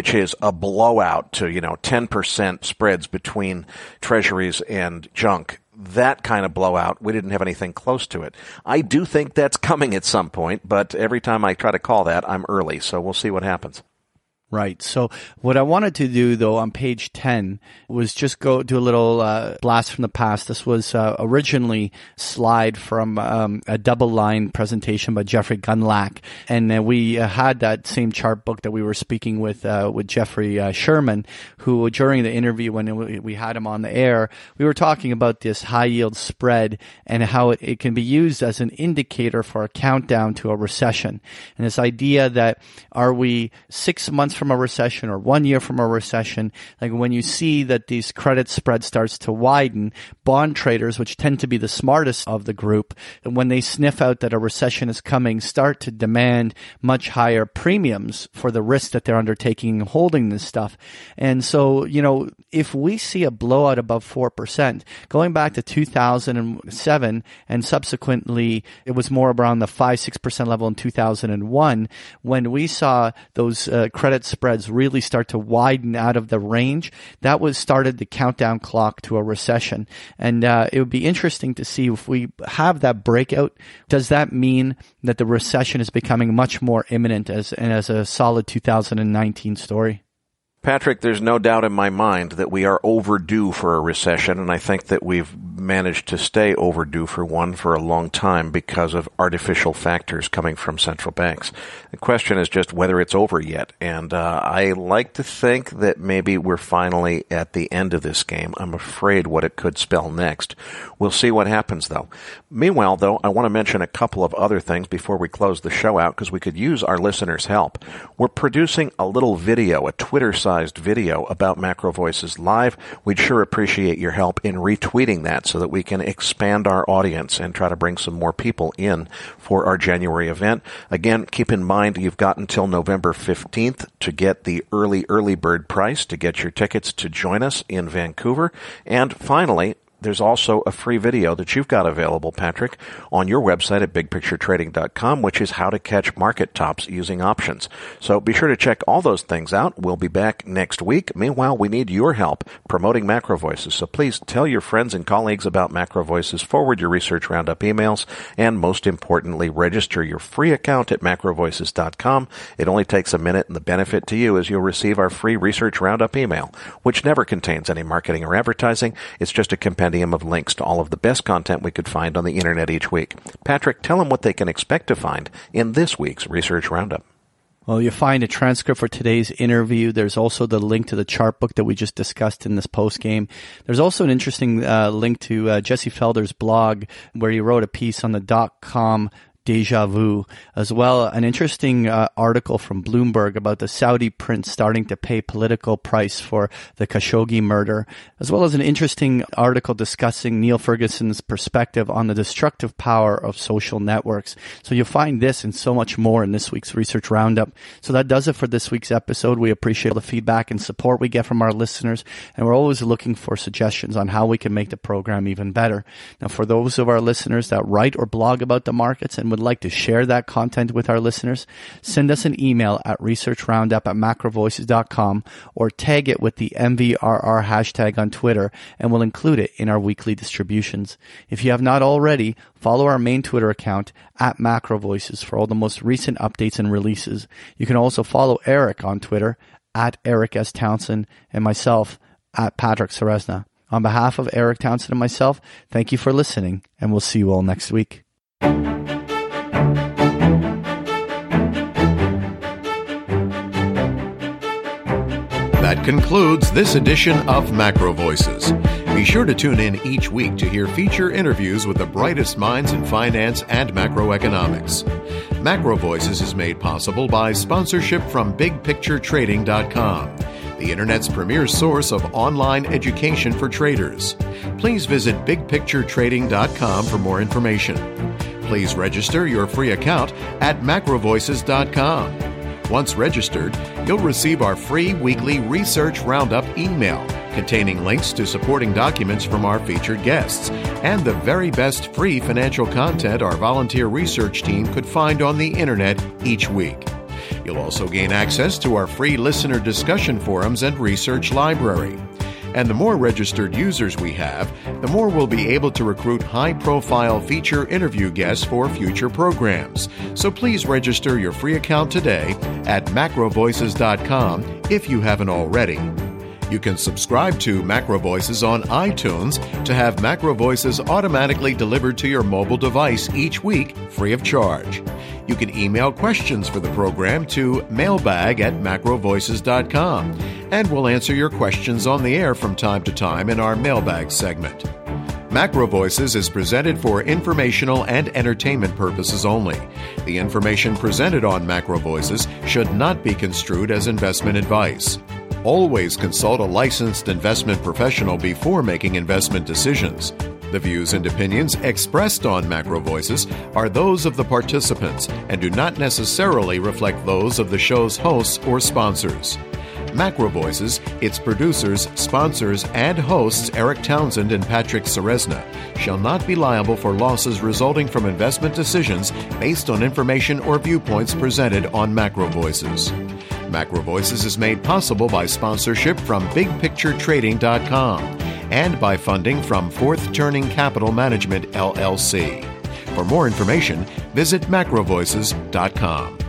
S2: a blowout to, you know, ten percent spreads between treasuries and junk, that kind of blowout, we didn't have anything close to it. I do think that's coming at some point, but every time I try to call that, I'm early. So we'll see what happens.
S3: Right. So what I wanted to do, though, on page ten was just go do a little uh, blast from the past. This was uh, originally slide from um, a double line presentation by Jeffrey Gundlach. And uh, we uh, had that same chart book that we were speaking with uh, with Jeffrey uh, Sherman, who during the interview when we had him on the air, we were talking about this high yield spread and how it, it can be used as an indicator for a countdown to a recession. And this idea that are we six months from a recession or one year from a recession, like when you see that these credit spread starts to widen, bond traders, which tend to be the smartest of the group, when they sniff out that a recession is coming, start to demand much higher premiums for the risk that they're undertaking and holding this stuff. And so, you know, if we see a blowout above four percent, going back to two thousand seven and subsequently it was more around the five, six percent level in two thousand one, when we saw those uh, credit spreads really start to widen out of the range, that was started the countdown clock to a recession. And uh, it would be interesting to see if we have that breakout, does that mean that the recession is becoming much more imminent as, and as a solid two thousand nineteen story?
S2: Patrick, there's no doubt in my mind that we are overdue for a recession, and I think that we've managed to stay overdue for one for a long time because of artificial factors coming from central banks. The question is just whether it's over yet, and uh, I like to think that maybe we're finally at the end of this game. I'm afraid what it could spell next. We'll see what happens, though. Meanwhile, though, I want to mention a couple of other things before we close the show out because we could use our listeners' help. We're producing a little video, a Twitter-sized video about Macro Voices Live. We'd sure appreciate your help in retweeting that so that we can expand our audience and try to bring some more people in for our January event. Again, keep in mind you've got until November fifteenth to get the early, early bird price to get your tickets to join us in Vancouver. And finally, there's also a free video that you've got available, Patrick, on your website at big picture trading dot com, which is how to catch market tops using options. So be sure to check all those things out. We'll be back next week. Meanwhile, we need your help promoting Macro Voices. So please tell your friends and colleagues about Macro Voices, forward your Research Roundup emails, and most importantly, register your free account at macro voices dot com. It only takes a minute, and the benefit to you is you'll receive our free Research Roundup email, which never contains any marketing or advertising. It's just a compendium of links to all of the best content we could find on the internet each week. Patrick, tell them what they can expect to find in this week's Research Roundup.
S3: Well, you'll find a transcript for today's interview. There's also the link to the chart book that we just discussed in this post game. There's also an interesting uh, link to uh, Jesse Felder's blog where he wrote a piece on the dot-com deja vu, as well an interesting uh, article from Bloomberg about the Saudi prince starting to pay political price for the Khashoggi murder, as well as an interesting article discussing Neil Ferguson's perspective on the destructive power of social networks. So you'll find this and so much more in this week's Research Roundup. So that does it for this week's episode. We appreciate all the feedback and support we get from our listeners, and we're always looking for suggestions on how we can make the program even better. Now, for those of our listeners that write or blog about the markets and would like to share that content with our listeners, send us an email at research roundup at macro voices dot com or tag it with the M V R R hashtag on Twitter, and we'll include it in our weekly distributions. If you have not already, follow our main Twitter account at Macro Voices for all the most recent updates and releases. You can also follow Eric on Twitter at Eric S. Townsend and myself at Patrick Ceresna. On behalf of Eric Townsend and myself, thank you for listening, and we'll see you all next week.
S1: That concludes this edition of Macro Voices. Be sure to tune in each week to hear feature interviews with the brightest minds in finance and macroeconomics. Macro Voices is made possible by sponsorship from big picture trading dot com, the Internet's premier source of online education for traders. Please visit big picture trading dot com for more information. Please register your free account at macro voices dot com. Once registered, you'll receive our free weekly Research Roundup email containing links to supporting documents from our featured guests and the very best free financial content our volunteer research team could find on the internet each week. You'll also gain access to our free listener discussion forums and research library. And the more registered users we have, the more we'll be able to recruit high-profile feature interview guests for future programs. So please register your free account today at macro voices dot com if you haven't already. You can subscribe to Macro Voices on iTunes to have Macro Voices automatically delivered to your mobile device each week free of charge. You can email questions for the program to mailbag at macro voices dot com, and we'll answer your questions on the air from time to time in our mailbag segment. Macro Voices is presented for informational and entertainment purposes only. The information presented on Macro Voices should not be construed as investment advice. Always consult a licensed investment professional before making investment decisions. The views and opinions expressed on Macro Voices are those of the participants and do not necessarily reflect those of the show's hosts or sponsors. Macro Voices, its producers, sponsors, and hosts Eric Townsend and Patrick Ceresna shall not be liable for losses resulting from investment decisions based on information or viewpoints presented on Macro Voices. Macro Voices is made possible by sponsorship from big picture trading dot com and by funding from Fourth Turning Capital Management, L L C. For more information, visit macro voices dot com.